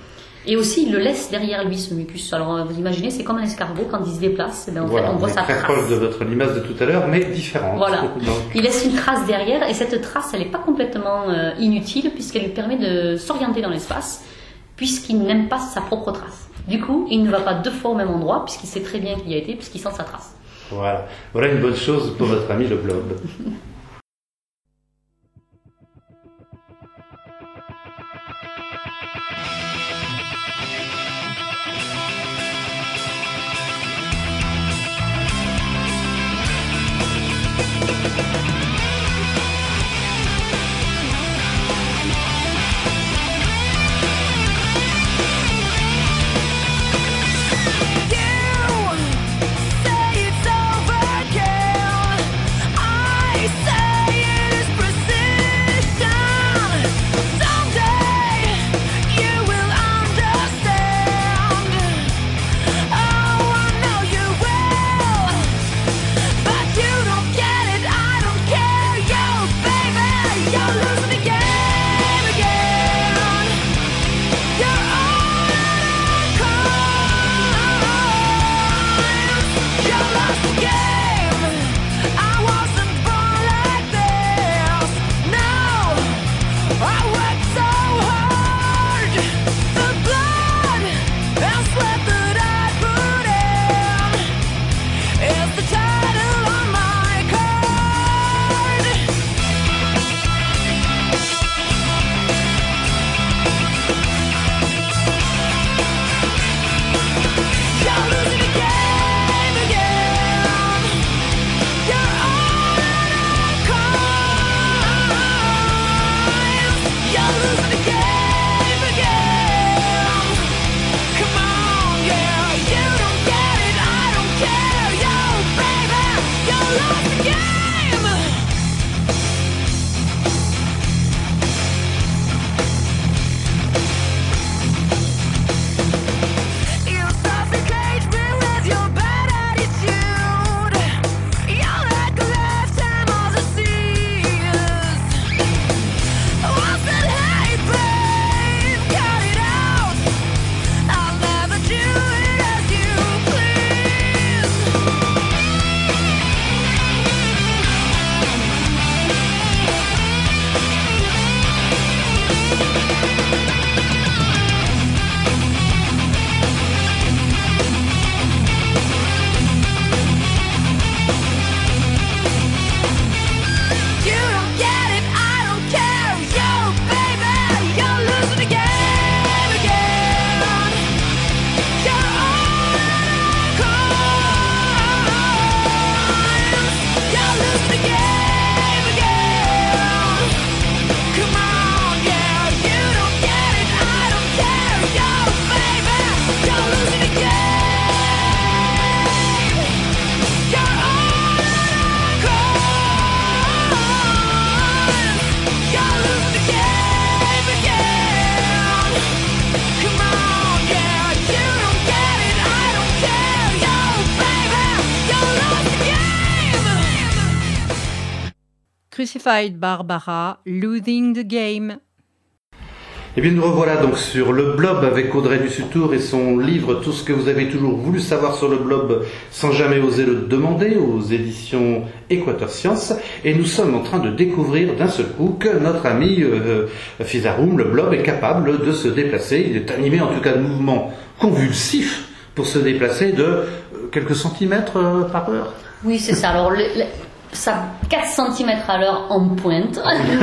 Et aussi, il le laisse derrière lui, ce mucus. Alors, vous imaginez, c'est comme un escargot quand il se déplace. Ben, en voilà, fait, on voit sa très trace. Proche de votre limace de tout à l'heure, mais différente. Voilà. Donc... Il laisse une trace derrière, et cette trace, elle n'est pas complètement euh, inutile, puisqu'elle lui permet de s'orienter dans l'espace, puisqu'il n'aime pas sa propre trace. Du coup, il ne va pas deux fois au même endroit, puisqu'il sait très bien qu'il y a été, puisqu'il sent sa trace. Voilà. Voilà une bonne chose pour votre ami le blob. You say it's overkill. I say Crucified Barbara, Losing the Game. Eh bien, nous revoilà donc sur le blob avec Audrey Dussutour et son livre Tout ce que vous avez toujours voulu savoir sur le blob sans jamais oser le demander aux éditions Équateur Science. Et nous sommes en train de découvrir d'un seul coup que notre ami euh, Fizaroum, le blob, est capable de se déplacer. Il est animé en tout cas de mouvements convulsifs pour se déplacer de euh, quelques centimètres euh, par heure. Oui, c'est ça. Alors, le, le... ça quatre centimètres à l'heure en pointe.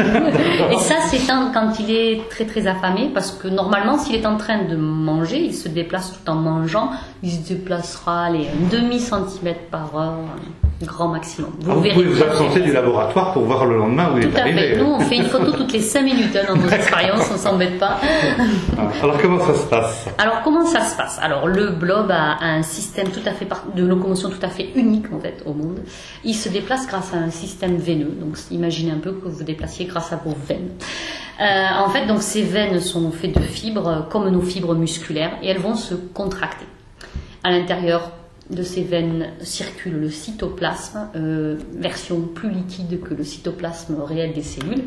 Et ça, c'est quand il est très très affamé, parce que normalement, s'il est en train de manger, il se déplace tout en mangeant, il se déplacera les un demi centimètre par heure, grand maximum. Vous, ah, vous pouvez vous absenter du laboratoire pour voir le lendemain où il est arrivé. Tout à fait. Nous, on fait une photo toutes les cinq minutes hein, dans nos expériences, on s'embête pas. Alors, comment ça se passe? Alors, comment ça se passe? Alors, le blob a un système tout à fait de locomotion tout à fait unique en fait au monde. Il se déplace grâce à un système veineux. Donc, imaginez un peu que vous vous déplaciez grâce à vos veines. Euh, en fait, donc ces veines sont faites de fibres comme nos fibres musculaires et elles vont se contracter. À l'intérieur de ces veines circule le cytoplasme, euh, version plus liquide que le cytoplasme réel des cellules.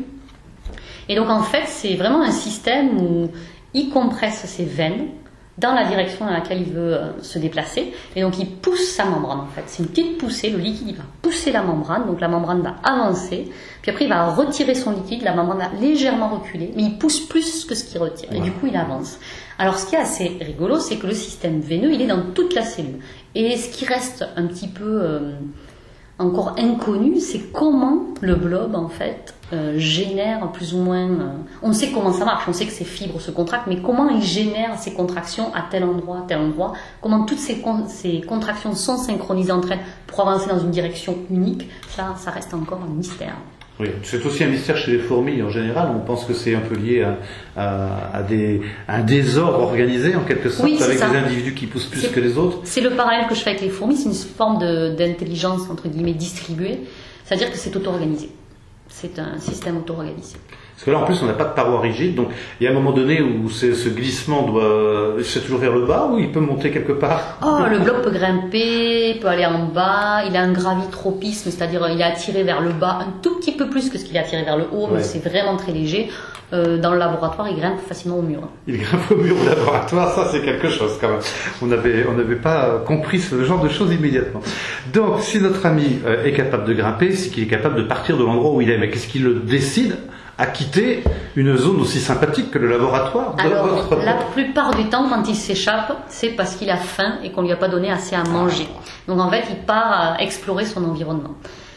Et donc en fait, c'est vraiment un système où il compresse ses veines dans la direction dans laquelle il veut euh, se déplacer. Et donc il pousse sa membrane en fait. C'est une petite poussée, le liquide il va pousser la membrane, donc la membrane va avancer, puis après il va retirer son liquide, la membrane va légèrement reculer, mais il pousse plus que ce qu'il retire, et du coup il avance. Alors ce qui est assez rigolo, c'est que le système veineux, il est dans toute la cellule. Et ce qui reste un petit peu euh, encore inconnu, c'est comment le blob en fait euh, génère plus ou moins... Euh, on sait comment ça marche, on sait que ces fibres se contractent, mais comment il génère ces contractions à tel endroit, à tel endroit, comment toutes ces, con- ces contractions sont synchronisées entre elles pour avancer dans une direction unique, ça, ça reste encore un mystère. Oui, c'est aussi un mystère chez les fourmis en général. On pense que c'est un peu lié à, à, à, des, à un désordre organisé en quelque sorte, oui, avec ça. des individus qui poussent plus c'est, que les autres. C'est le parallèle que je fais avec les fourmis, c'est une forme de, d'intelligence entre guillemets distribuée, c'est-à-dire que c'est auto-organisé. C'est un système auto-organisé. Parce que là, en plus, on n'a pas de paroi rigide, donc il y a un moment donné où c'est, ce glissement doit, c'est toujours vers le bas, ou il peut monter quelque part. Oh, le blob peut grimper, peut aller en bas, il a un gravitropisme, c'est-à-dire il est attiré vers le bas un tout petit peu plus que ce qu'il est attiré vers le haut, ouais. Mais c'est vraiment très léger. Euh, dans le laboratoire, il grimpe facilement au mur. Il grimpe au mur au laboratoire, ça c'est quelque chose quand même. On n'avait on n'avait pas compris ce genre de choses immédiatement. Donc, si notre ami euh, est capable de grimper, c'est qu'il est capable de partir de l'endroit où il est. Mais qu'est-ce qui le décide à quitter une zone aussi sympathique que le laboratoire? Alors, votre... la plupart du temps, quand il s'échappe, c'est parce qu'il a faim et qu'on lui a pas donné assez à manger. Donc, en fait, il part à explorer son environnement.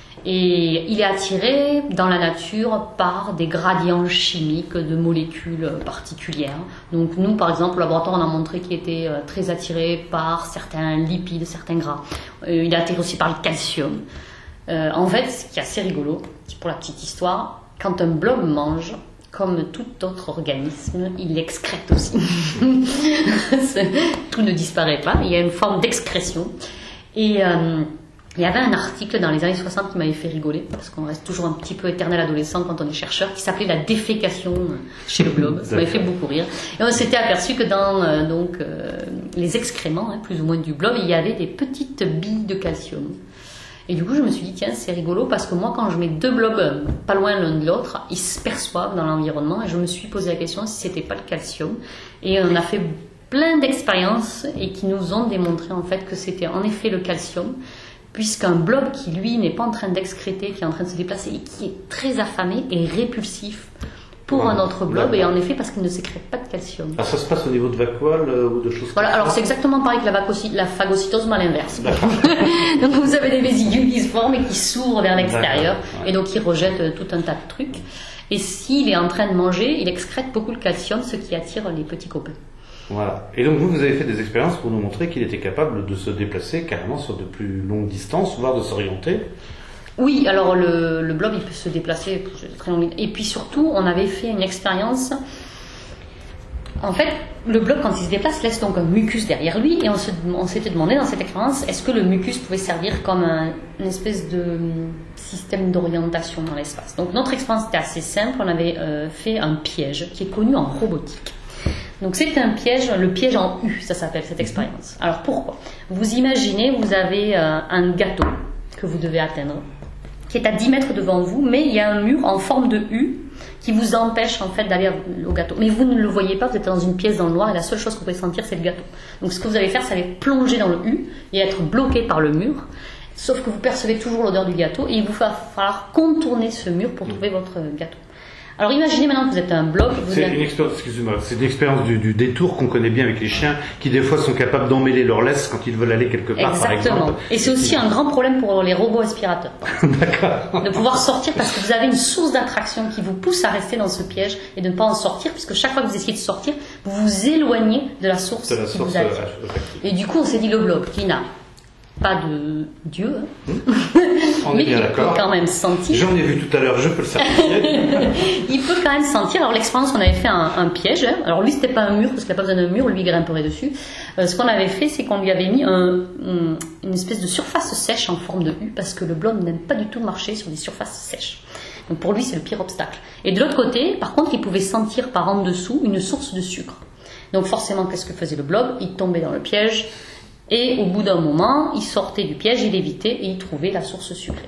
Et il est attiré dans la nature par des gradients chimiques de molécules particulières. Donc nous, par exemple, au laboratoire, on a montré qu'il était très attiré par certains lipides, certains gras. Il est attiré aussi par le calcium. Euh, en fait, ce qui est assez rigolo, pour la petite histoire, quand un blob mange, comme tout autre organisme, il excrète aussi. Tout ne disparaît pas, il y a une forme d'excrétion. Et... Euh, il y avait un article dans les années soixante qui m'avait fait rigoler, parce qu'on reste toujours un petit peu éternel adolescent quand on est chercheur, qui s'appelait la défécation chez le blob. Ça m'avait fait beaucoup rire. Et on s'était aperçu que dans euh, donc, euh, les excréments, hein, plus ou moins du blob, il y avait des petites billes de calcium. Et du coup, je me suis dit, tiens, c'est rigolo, parce que moi, quand je mets deux blobs pas loin l'un de l'autre, ils se perçoivent dans l'environnement, et je me suis posé la question si c'était pas le calcium. Et on a fait plein d'expériences, et qui nous ont démontré en fait que c'était en effet le calcium, puisqu'un blob qui, lui, n'est pas en train d'excréter, qui est en train de se déplacer et qui est très affamé est répulsif pour ouais, un autre blob, d'accord. Et en effet parce qu'il ne sécrète pas de calcium. Alors ça se passe au niveau de vacuole euh, ou de choses Voilà, comme alors ça. C'est exactement pareil que la, vacocy- la phagocytose, mais à l'inverse. Donc vous avez des vésicules qui se forment et qui s'ouvrent vers l'extérieur, ouais. Et donc ils rejettent tout un tas de trucs. Et s'il est en train de manger, il excrète beaucoup le calcium, ce qui attire les petits copains. Voilà. Et donc vous, vous avez fait des expériences pour nous montrer qu'il était capable de se déplacer carrément sur de plus longues distances, voire de s'orienter. Oui, alors le, le blob, il peut se déplacer très longtemps. Et puis surtout, on avait fait une expérience. En fait, le blob, quand il se déplace, laisse donc un mucus derrière lui. Et on, se, on s'était demandé dans cette expérience, est-ce que le mucus pouvait servir comme un, une espèce de système d'orientation dans l'espace. Donc notre expérience était assez simple. On avait euh, fait un piège qui est connu en robotique. Donc c'est un piège, le piège en U, ça s'appelle cette expérience. Alors pourquoi ? Vous imaginez, vous avez euh, un gâteau que vous devez atteindre. qui est à dix mètres devant vous, mais il y a un mur en forme de U qui vous empêche en fait d'aller au gâteau. Mais vous ne le voyez pas, vous êtes dans une pièce dans le noir et la seule chose que vous pouvez sentir, c'est le gâteau. Donc ce que vous allez faire, c'est aller plonger dans le U et être bloqué par le mur. Sauf que vous percevez toujours l'odeur du gâteau et il vous va falloir contourner ce mur pour trouver votre gâteau. Alors imaginez maintenant que vous êtes à un bloc. Vous c'est, avez... une expérience, excusez-moi, c'est une expérience du, du détour qu'on connaît bien avec les chiens qui des fois sont capables d'emmêler leur laisse quand ils veulent aller quelque part. Exactement. Par exemple. Et c'est aussi un grand problème pour les robots aspirateurs. D'accord. De pouvoir sortir parce que vous avez une source d'attraction qui vous pousse à rester dans ce piège et de ne pas en sortir, puisque chaque fois que vous essayez de sortir, vous vous éloignez de la source, de la qui source vous attire. Euh, et du coup, on s'est dit le blob qui n'a pas de Dieu, hein. On mais est bien il d'accord. peut quand même sentir. J'en ai vu tout à l'heure, je peux le certifier. Il peut quand même sentir. Alors l'expérience, on avait fait un, un piège. Hein. Alors lui, c'était pas un mur parce qu'il n'a pas besoin d'un mur. Lui, il grimperait dessus. Euh, ce qu'on avait fait, c'est qu'on lui avait mis un, un, une espèce de surface sèche en forme de U parce que le blob n'aime pas du tout marcher sur des surfaces sèches. Donc pour lui, c'est le pire obstacle. Et de l'autre côté, par contre, il pouvait sentir par en dessous une source de sucre. Donc forcément, qu'est-ce que faisait le blob? Il tombait dans le piège. Et au bout d'un moment, il sortait du piège, il évitait et il trouvait la source sucrée.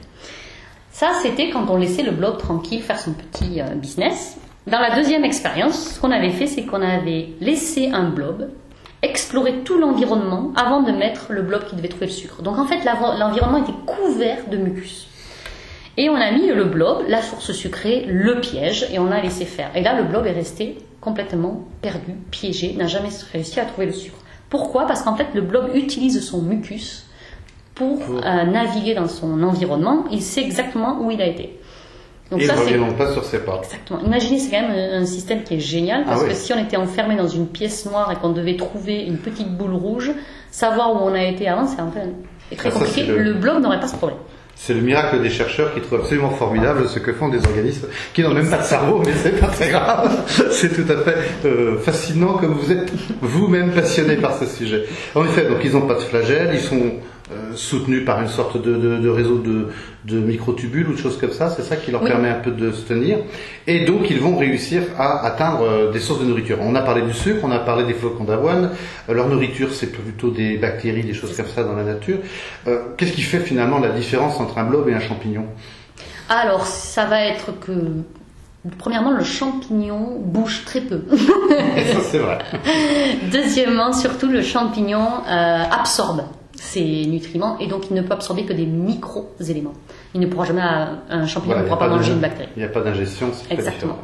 Ça, c'était quand on laissait le blob tranquille faire son petit euh, business. Dans la deuxième expérience, ce qu'on avait fait, c'est qu'on avait laissé un blob explorer tout l'environnement avant de mettre le blob qui devait trouver le sucre. Donc en fait, l'environnement était couvert de mucus. Et on a mis le blob, la source sucrée, le piège, et on a laissé faire. Et là, le blob est resté complètement perdu, piégé, n'a jamais réussi à trouver le sucre. Pourquoi ? Parce qu'en fait, le blob utilise son mucus pour euh, naviguer dans son environnement. Il sait exactement où il a été. Donc et ça, ne reviendrons pas sur ses pas. Exactement. Imaginez, c'est quand même un, un système qui est génial, parce ah oui. que si on était enfermé dans une pièce noire et qu'on devait trouver une petite boule rouge, savoir où on a été avant, c'est en fait c'est très ah, compliqué. Ça, le... le blob n'aurait pas ce problème. C'est le miracle des chercheurs qui trouvent absolument formidable ce que font des organismes qui n'ont même pas de cerveau, mais c'est pas très grave. C'est tout à fait euh, fascinant comme vous êtes vous-même passionné par ce sujet. En effet, donc ils n'ont pas de flagelle, ils sont euh, soutenus par une sorte de, de, de réseau de, de microtubules ou de choses comme ça, c'est ça qui leur oui. permet un peu de se tenir. Et donc ils vont réussir à atteindre euh, des sources de nourriture. On a parlé du sucre, on a parlé des flocons d'avoine. Euh, leur nourriture, c'est plutôt des bactéries, des choses comme ça dans la nature. Euh, qu'est-ce qui fait finalement la différence entre un blob et un champignon ? Alors, ça va être que, premièrement, le champignon bouge très peu. Ça, c'est vrai. Deuxièmement, surtout, le champignon euh, absorbe ces nutriments et donc il ne peut absorber que des micro-éléments. Il ne pourra jamais, un champignon voilà, ne pourra pas manger une bactérie. Il n'y a pas d'ingestion, c'est exactement.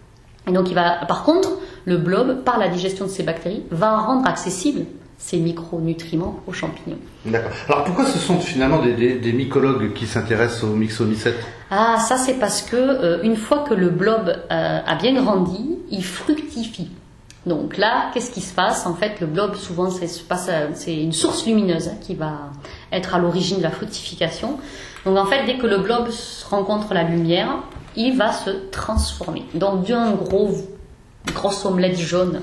Et donc il va, par contre, le blob, par la digestion de ces bactéries, va rendre accessible ces micronutriments aux champignons. D'accord. Alors pourquoi ce sont finalement des, des, des mycologues qui s'intéressent aux myxomycètes ? Ah, ça c'est parce que euh, une fois que le blob euh, a bien grandi, il fructifie. Donc là, qu'est-ce qui se passe ? En fait, le blob, souvent, c'est, c'est une source lumineuse hein, qui va être à l'origine de la fructification. Donc en fait, dès que le blob rencontre la lumière, il va se transformer. Donc d'un gros, grosse omelette jaune,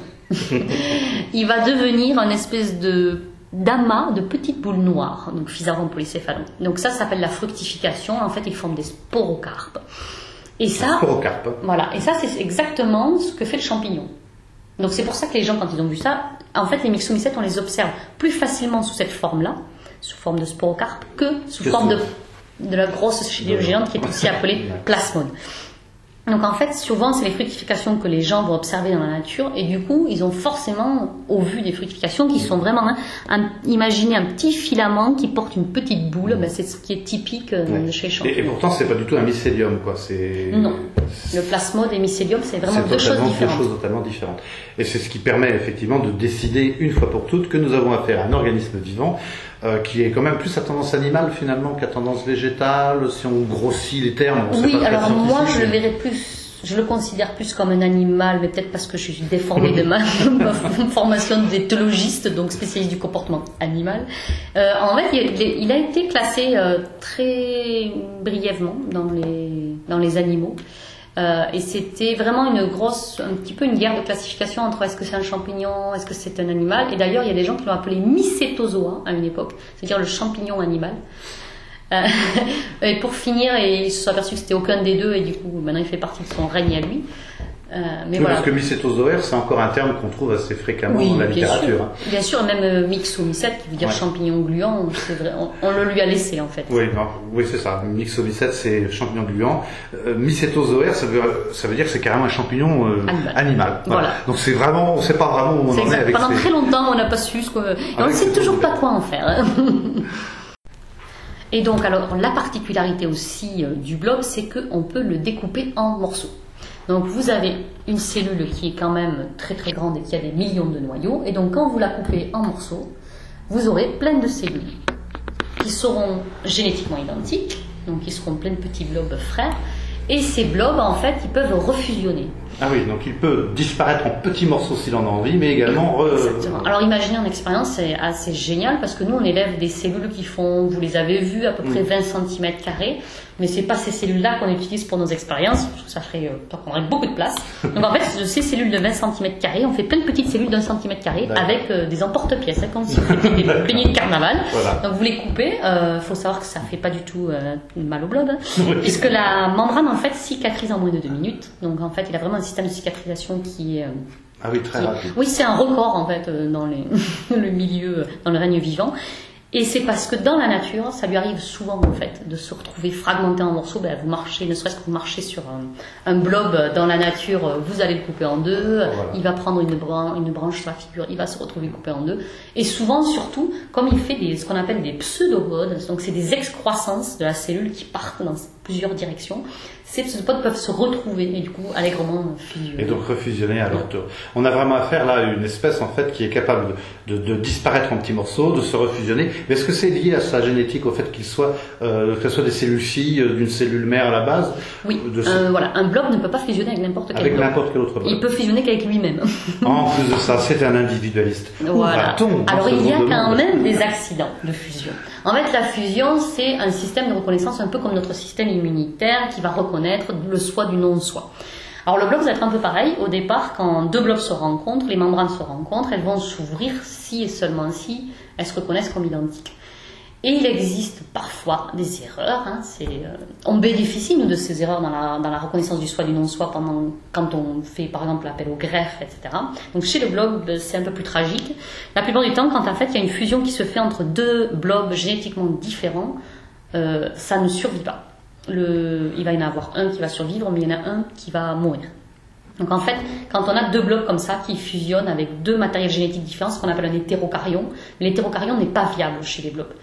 il va devenir une espèce de d'amas de petites boules noires, donc Physarum polycéphalum. Donc ça, ça s'appelle la fructification. En fait, ils forment des sporocarpes. Et ça, sporocarpe. Voilà. Et ça, c'est exactement ce que fait le champignon. Donc c'est pour ça que les gens, quand ils ont vu ça, en fait, les myxomycètes, on les observe plus facilement sous cette forme-là, sous forme de sporocarpe, que sous que forme de, de la grosse chenille géante qui est aussi appelée plasmode. Donc en fait, souvent, c'est les fructifications que les gens vont observer dans la nature, et du coup, ils ont forcément, au vu des fructifications, qui sont vraiment, hein, un, imaginez un petit filament qui porte une petite boule, ben, c'est ce qui est typique euh, ouais. chez les champignons. Et, et pourtant, c'est pas du tout un mycélium, quoi. C'est... Non, le plasmode et mycélium, c'est vraiment c'est deux choses différentes. C'est deux choses totalement différentes. Et c'est ce qui permet effectivement de décider une fois pour toutes que nous avons affaire à un organisme vivant euh, qui est quand même plus à tendance animale finalement qu'à tendance végétale, si on grossit les termes. On oui, sait pas alors moi je mais... le verrais plus, je le considère plus comme un animal, mais peut-être parce que je suis déformée de ma, ma formation d'éthologiste, donc spécialiste du comportement animal. Euh, en fait, il, il a été classé euh, très brièvement dans les, dans les animaux. Euh, et c'était vraiment une grosse, un petit peu une guerre de classification entre est-ce que c'est un champignon, est-ce que c'est un animal. Et d'ailleurs, il y a des gens qui l'ont appelé mycétozoa à une époque, c'est-à-dire le champignon animal. Euh, et pour finir, ils se sont aperçus que c'était aucun des deux, et du coup, maintenant il fait partie de son règne à lui. Euh, mais oui, voilà. Parce que mycétozoaire, c'est encore un terme qu'on trouve assez fréquemment oui, dans la bien littérature. Sûr. Hein. Bien sûr, même euh, myxomycète, qui veut dire ouais. champignon gluant, c'est vrai, on, on le lui a laissé en fait. Oui, non, oui c'est ça. Myxomycète, c'est champignon gluant. Euh, mycétozoaire, ça veut, ça veut dire que c'est carrément un champignon euh, animal. animal. Voilà. Voilà. Donc c'est vraiment, on ne sait pas vraiment où on en est avec Pendant ces... très longtemps, on n'a pas su ce que... Et on ne sait toujours pas quoi en faire. Et donc, alors, la particularité aussi euh, du blob, c'est qu'on peut le découper en morceaux. Donc, vous avez une cellule qui est quand même très très grande et qui a des millions de noyaux. Et donc, quand vous la coupez en morceaux, vous aurez plein de cellules qui seront génétiquement identiques. Donc, ils seront plein de petits blobs frères. Et ces blobs, en fait, ils peuvent refusionner. Ah oui, donc il peut disparaître en petits morceaux s'il en a envie, mais également... Re... Exactement. Alors imaginez en expérience, c'est assez génial, parce que nous, on élève des cellules qui font, vous les avez vues, à peu près vingt centimètres carrés, mais c'est pas ces cellules-là qu'on utilise pour nos expériences, parce que ça ferait, ça prendrait beaucoup de place. Donc en fait, de ces cellules de vingt centimètres carrés, on fait plein de petites cellules d'un centimètre carré, avec euh, des emporte-pièces, hein, comme si c'était des beignets de carnaval. Voilà. Donc vous les coupez, il euh, faut savoir que ça fait pas du tout euh, mal au blob, hein, oui. puisque la membrane, en fait, cicatrise en moins de deux minutes. Donc en fait, il a vraiment un système de cicatrisation qui est... Euh, ah oui, très rapide. Oui, c'est un record, en fait, euh, dans les, le milieu, dans le règne vivant. Et c'est parce que dans la nature, ça lui arrive souvent en fait de se retrouver fragmenté en morceaux. Ben, vous marchez, ne serait-ce que vous marchez sur un, un blob dans la nature, vous allez le couper en deux. Oh, voilà. Il va prendre une, bran- une branche sur la figure, il va se retrouver coupé en deux. Et souvent, surtout, comme il fait des, ce qu'on appelle des pseudopodes, donc c'est des excroissances de la cellule qui partent dans plusieurs directions. Ces pseudopodes peuvent se retrouver et du coup allègrement fusionner. Et donc refusionner à leur tour. On a vraiment affaire là à une espèce en fait qui est capable de, de, de disparaître en petits morceaux, de se refusionner. Mais est-ce que c'est lié à sa génétique, au fait qu'il soit, euh, que ce soit des cellules filles d'une cellule mère à la base? Oui. De ce... euh, voilà, un blob ne peut pas fusionner avec n'importe quel avec blob. n'importe quel autre blob. Il peut fusionner qu'avec lui-même. En plus de ça, c'est un individualiste. Voilà. Alors il y a quand même des accidents de fusion. En fait, la fusion, c'est un système de reconnaissance un peu comme notre système immunitaire qui va reconnaître le soi du non-soi. Alors le blob va être un peu pareil. Au départ, quand deux blobs se rencontrent, les membranes se rencontrent, elles vont s'ouvrir si et seulement si elles se reconnaissent comme identiques. Et il existe parfois des erreurs. Hein, c'est, euh, on bénéficie, nous, de ces erreurs dans la, dans la reconnaissance du soi du non-soi pendant, quand on fait, par exemple, l'appel au greffe, et cetera. Donc chez le blob, c'est un peu plus tragique. La plupart du temps, quand en fait il y a une fusion qui se fait entre deux blobs génétiquement différents, euh, ça ne survit pas. Le, il va y en avoir un qui va survivre, mais il y en a un qui va mourir. Donc en fait, quand on a deux blobs comme ça qui fusionnent avec deux matériels génétiques différents, ce qu'on appelle un hétérocaryon, l'hétérocaryon n'est pas viable chez les blobs.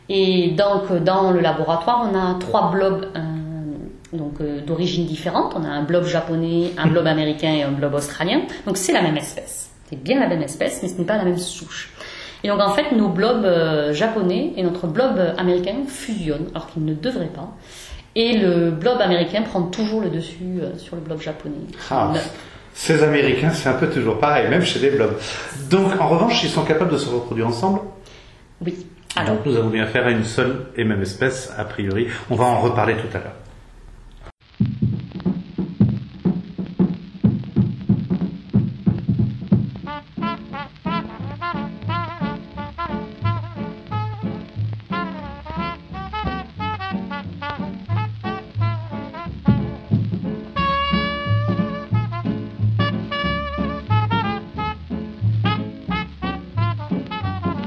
Et donc dans le laboratoire, on a trois blobs euh, donc euh, d'origine différente. On a un blob japonais, un blob américain et un blob australien. Donc c'est la même espèce. C'est bien la même espèce, mais ce n'est pas la même souche. Et donc en fait, nos blobs euh, japonais et notre blob américain fusionnent, alors qu'ils ne devraient pas. Et le blob américain prend toujours le dessus euh, sur le blob japonais. Ah, le... Ces Américains, c'est un peu toujours pareil, même chez les blobs. Donc en revanche, ils sont capables de se reproduire ensemble? Oui. Alors, donc nous avons bien affaire à une seule et même espèce, a priori. On va en reparler tout à l'heure.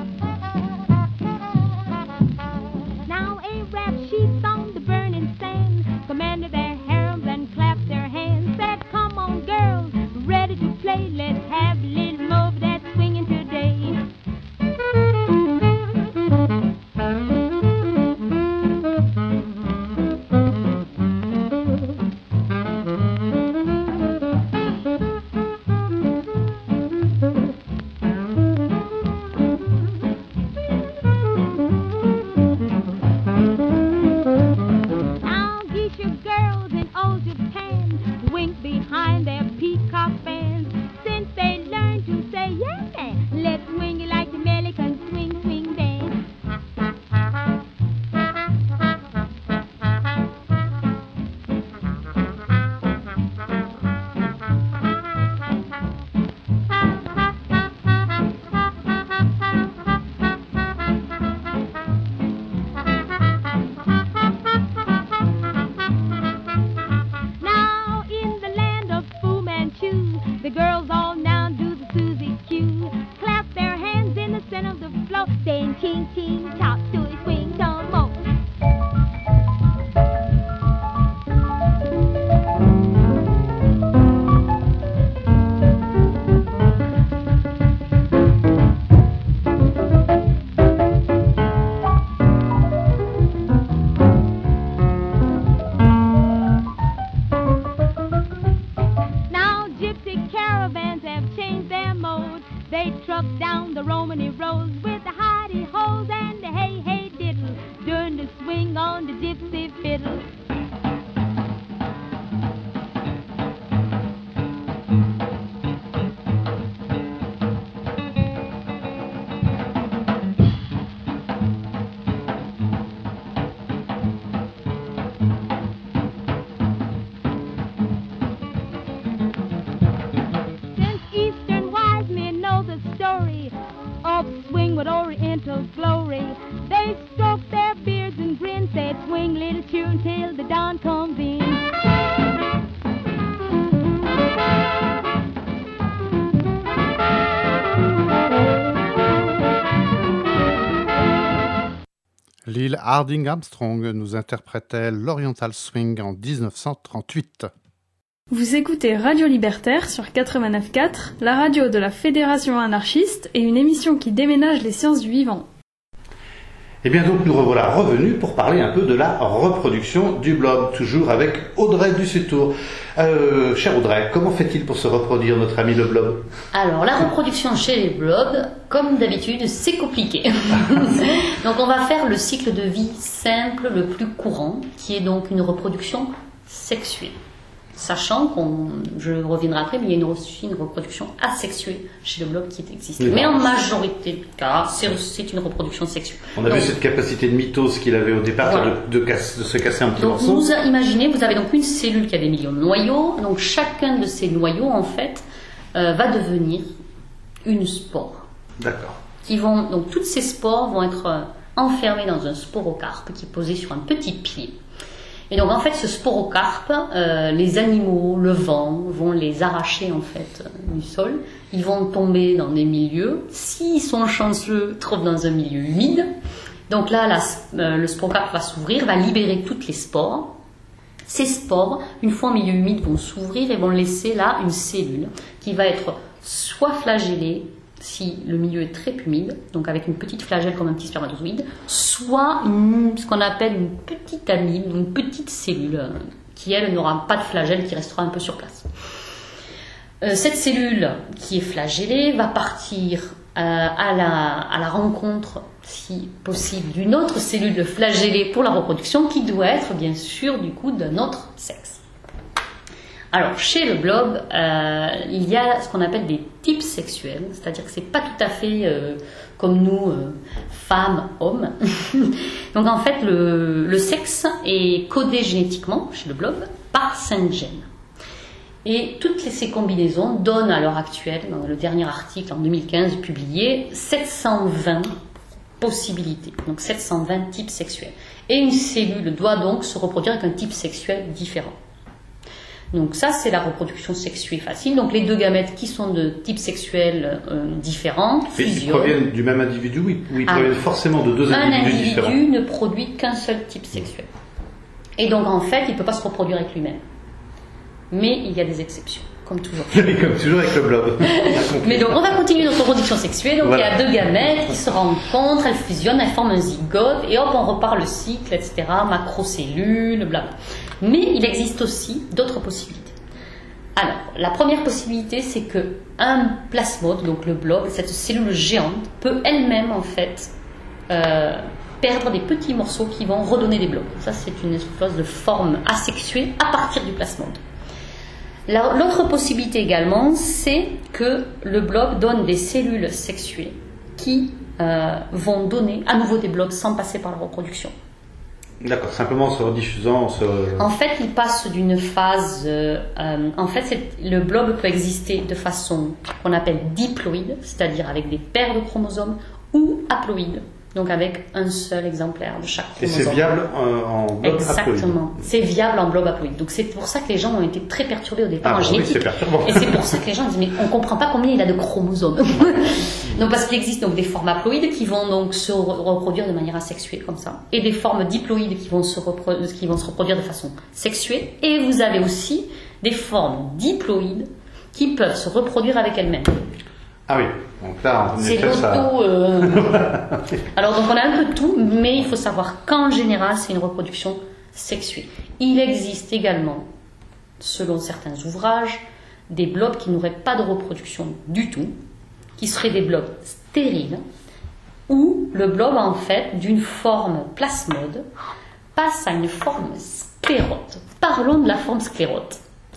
Now a rap sheets on the burning sand. Neil Harding Armstrong nous interprétait l'Oriental Swing en dix-neuf cent trente-huit. Vous écoutez Radio Libertaire sur quatre-vingt-neuf virgule quatre, la radio de la Fédération anarchiste et une émission qui déménage les sciences du vivant. Et bien donc nous revoilà revenus pour parler un peu de la reproduction du blob, toujours avec Audrey Dussutour. Euh, cher Audrey, comment fait-il pour se reproduire notre ami le blob? Alors la reproduction chez les blobs, comme d'habitude, c'est compliqué. Donc on va faire le cycle de vie simple, le plus courant, qui est donc une reproduction sexuée. Sachant qu'on, je reviendrai après, mais il y a une, aussi une reproduction asexuée chez le blob qui existe. Oui, mais en majorité de cas, c'est, c'est une reproduction sexuée. On a donc vu cette capacité de mitose qu'il avait au départ, voilà. de, de, casse, de se casser un petit donc, morceau. Vous imaginez, vous avez donc une cellule qui a des millions de noyaux. Donc chacun de ces noyaux, en fait, euh, va devenir une spore. D'accord. Qui vont, donc toutes ces spores vont être euh, enfermées dans un sporocarpe qui est posé sur un petit pied. Et donc en fait ce sporocarpe, euh, les animaux, le vent vont les arracher en fait euh, du sol. Ils vont tomber dans des milieux, s'ils sont chanceux, trouvent dans un milieu humide. Donc là la, euh, le sporocarpe va s'ouvrir, va libérer toutes les spores. Ces spores, une fois en milieu humide, vont s'ouvrir et vont laisser là une cellule qui va être soit flagellée, si le milieu est très humide, donc avec une petite flagelle comme un petit spermatozoïde, soit une, ce qu'on appelle une petite amide, une petite cellule, euh, qui elle n'aura pas de flagelle, qui restera un peu sur place. Euh, cette cellule qui est flagellée va partir euh, à, la, à la rencontre, si possible, d'une autre cellule flagellée pour la reproduction, qui doit être bien sûr du coup d'un autre sexe. Alors, chez le blob, euh, il y a ce qu'on appelle des types sexuels, c'est-à-dire que c'est pas tout à fait euh, comme nous, euh, femmes, hommes. Donc en fait, le, le sexe est codé génétiquement chez le blob par cinq gènes. Et toutes les, ces combinaisons donnent à l'heure actuelle, dans le dernier article en deux mille quinze publié, sept cent vingt possibilités, donc sept cent vingt types sexuels. Et une cellule doit donc se reproduire avec un type sexuel différent. Donc ça, c'est la reproduction sexuée facile. Donc les deux gamètes qui sont de type sexuel euh, différents fusionnent. Ils proviennent du même individu, oui. Ou ils ah, proviennent forcément de deux individus individu différents. Un individu ne produit qu'un seul type sexuel. Et donc en fait, il ne peut pas se reproduire avec lui-même. Mais il y a des exceptions, comme toujours. Comme toujours avec le blob. Mais donc on va continuer notre reproduction sexuée. Donc voilà. Il y a deux gamètes qui se rencontrent, elles fusionnent, elles forment un zygote, et hop, on repart le cycle, et cetera. Macrocellules, blablabla. Mais il existe aussi d'autres possibilités. Alors, la première possibilité, c'est que un plasmode, donc le blob, cette cellule géante, peut elle-même en fait euh, perdre des petits morceaux qui vont redonner des blobs. Ça, c'est une espèce de forme asexuée à partir du plasmode. La, l'autre possibilité également, c'est que le blob donne des cellules sexuées qui euh, vont donner à nouveau des blobs sans passer par la reproduction. D'accord, simplement en se rediffusant. Se... En fait, il passe d'une phase. Euh, euh, en fait, c'est, le blob peut exister de façon qu'on appelle diploïde, c'est-à-dire avec des paires de chromosomes, ou haploïde, donc avec un seul exemplaire de chaque chromosome. Et c'est viable en, en blob Exactement. haploïde. C'est viable en blob haploïde. Donc c'est pour ça que les gens ont été très perturbés au départ ah, en oui, génétique. C'est perturbant. Et c'est pour ça que les gens disent mais on comprend pas combien il a de chromosomes. Donc parce qu'il existe donc des formes haploïdes qui vont donc se reproduire de manière asexuée comme ça, et des formes diploïdes qui vont se reproduire, qui vont se reproduire de façon sexuée. Et vous avez aussi des formes diploïdes qui peuvent se reproduire avec elles-mêmes. Ah oui, donc là, on est c'est l'auto. Euh... Alors donc on a un peu de tout, mais il faut savoir qu'en général, c'est une reproduction sexuée. Il existe également, selon certains ouvrages, des blobs qui n'auraient pas de reproduction du tout, qui seraient des blobs stériles, où le blob, en fait, d'une forme plasmode, passe à une forme sclérote. Parlons de la forme sclérote.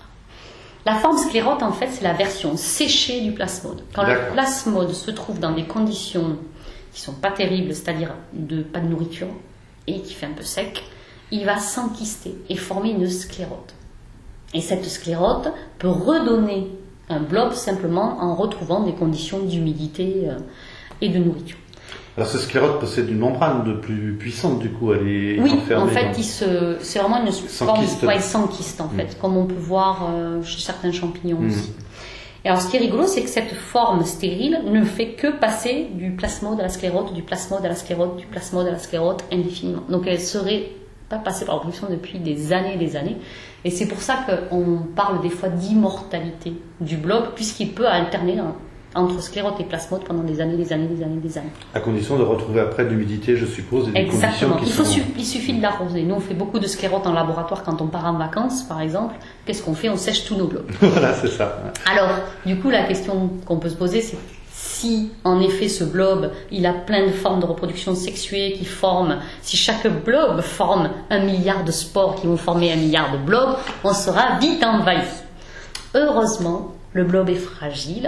La forme sclérote, en fait, c'est la version séchée du plasmode. Quand D'accord. le plasmode se trouve dans des conditions qui ne sont pas terribles, c'est-à-dire de, pas de nourriture, et qui fait un peu sec, il va s'enquister et former une sclérote. Et cette sclérote peut redonner un blob simplement en retrouvant des conditions d'humidité et de nourriture. Alors ce sclérote possède une membrane de plus puissante, du coup, elle est oui, enfermée. en fait, dans... il se, c'est vraiment une forme, ouais, il s'enquiste en fait, mmh. comme on peut voir euh, chez certains champignons mmh. aussi. Et alors ce qui est rigolo, c'est que cette forme stérile ne fait que passer du plasmode à la sclérote, du plasmode à la sclérote, du plasmode à la sclérote indéfiniment. Donc elle serait pas passée par la reproduction depuis des années et des années. Et c'est pour ça qu'on parle des fois d'immortalité du blob, puisqu'il peut alterner entre sclérote et plasmode pendant des années, des années, des années, des années. À condition de retrouver après de l'humidité, je suppose, et des Exactement. conditions qui il, faut sont... su- il suffit de l'arroser. Nous, on fait beaucoup de sclérote en laboratoire quand on part en vacances, par exemple. Qu'est-ce qu'on fait? On sèche tous nos globes. Voilà, c'est ça. Alors, du coup, la question qu'on peut se poser, c'est si, en effet, ce blob, il a plein de formes de reproduction sexuée qui forment, si chaque blob forme un milliard de spores qui vont former un milliard de blobs, on sera vite envahi. Heureusement, le blob est fragile,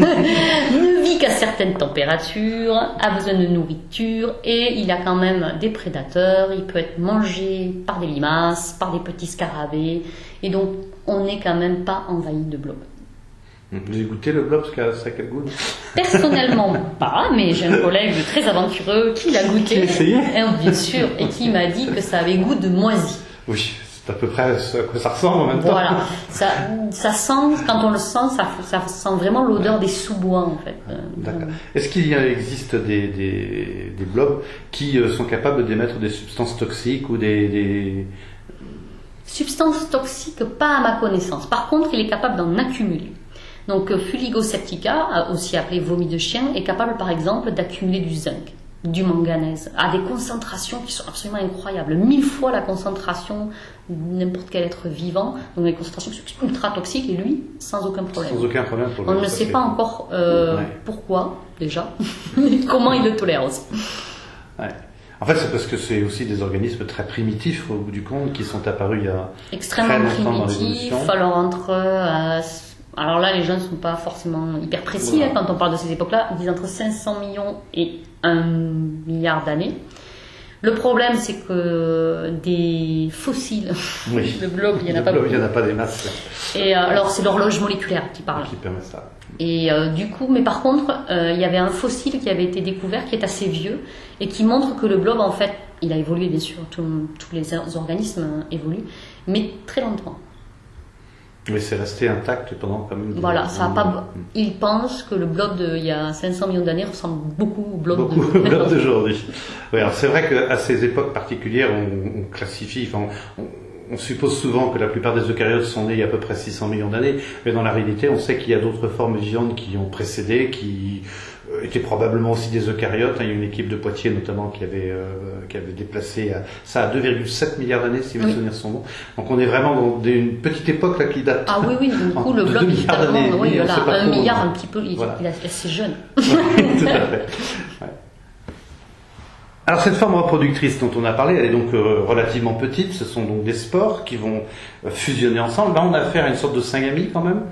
ne vit qu'à certaines températures, a besoin de nourriture et il a quand même des prédateurs. Il peut être mangé par des limaces, par des petits scarabées et donc on n'est quand même pas envahi de blobs. Vous avez goûté le blob, ça a quel goût? Personnellement pas, mais j'ai un collègue très aventureux qui l'a goûté, qui a essayé et, bien sûr, et qui m'a dit que ça avait goût de moisi. Oui. C'est à peu près à quoi ça ressemble en même temps. Voilà, ça, ça sent, quand on le sent, ça, ça sent vraiment l'odeur des sous-bois en fait. D'accord. Est-ce qu'il y a, existe des, des, des blobs qui euh, sont capables d'émettre des substances toxiques ou des, des... Substances toxiques, pas à ma connaissance. Par contre, il est capable d'en accumuler. Donc Fuligo septica, aussi appelé vomi de chien, est capable par exemple d'accumuler du zinc, du manganèse, à des concentrations qui sont absolument incroyables. Mille fois la concentration de n'importe quel être vivant, donc des concentrations qui sont ultra toxiques, et lui, sans aucun problème. Sans aucun problème pour lui. On ne sait pas encore euh, ouais. pourquoi, déjà, comment il le tolère aussi. Ouais. En fait, c'est parce que c'est aussi des organismes très primitifs, au bout du compte, qui sont apparus il y a extrêmement très longtemps primitifs. dans l'évolution. Alors, entre... Euh, alors là, les gens ne sont pas forcément hyper précis voilà. hein, quand on parle de ces époques-là. Ils disent entre cinq cents millions et un milliard d'années. Le problème, c'est que des fossiles oui. de blobs, il n'y en a de pas blob, beaucoup. Il n'y en a pas des masses. Et euh, alors, c'est l'horloge moléculaire qui parle. Qui permet ça. Et euh, du coup, mais par contre, euh, il y avait un fossile qui avait été découvert, qui est assez vieux, et qui montre que le blob, en fait, il a évolué, bien sûr, tous les organismes évoluent, mais très longtemps. Mais c'est resté intact pendant quand même. Voilà, ça a pas. Ils pensent que le blob d'il y a cinq cents millions d'années ressemble beaucoup au blob beaucoup de... au blob d'aujourd'hui. Oui, alors c'est vrai qu'à ces époques particulières, on, on classifie, enfin, on, on suppose souvent que la plupart des eucaryotes sont nés il y a à peu près six cents millions d'années, mais dans la réalité, on sait qu'il y a d'autres formes vivantes qui ont précédé, qui étaient probablement aussi des eucaryotes. Il y a une équipe de Poitiers notamment qui avait, euh, qui avait déplacé à, ça à deux virgule sept milliards d'années, si mes oui. souvenirs sont bons. Donc on est vraiment dans des, une petite époque là qui date. Ah oui, oui, du coup, le blob, évidemment, oui, voilà, un milliard, un petit peu, il, voilà. il est assez jeune. Tout à fait. Ouais. Alors cette forme reproductrice dont on a parlé, elle est donc euh, relativement petite. Ce sont donc des spores qui vont euh, fusionner ensemble. Là, on a affaire à une sorte de syngamie quand même.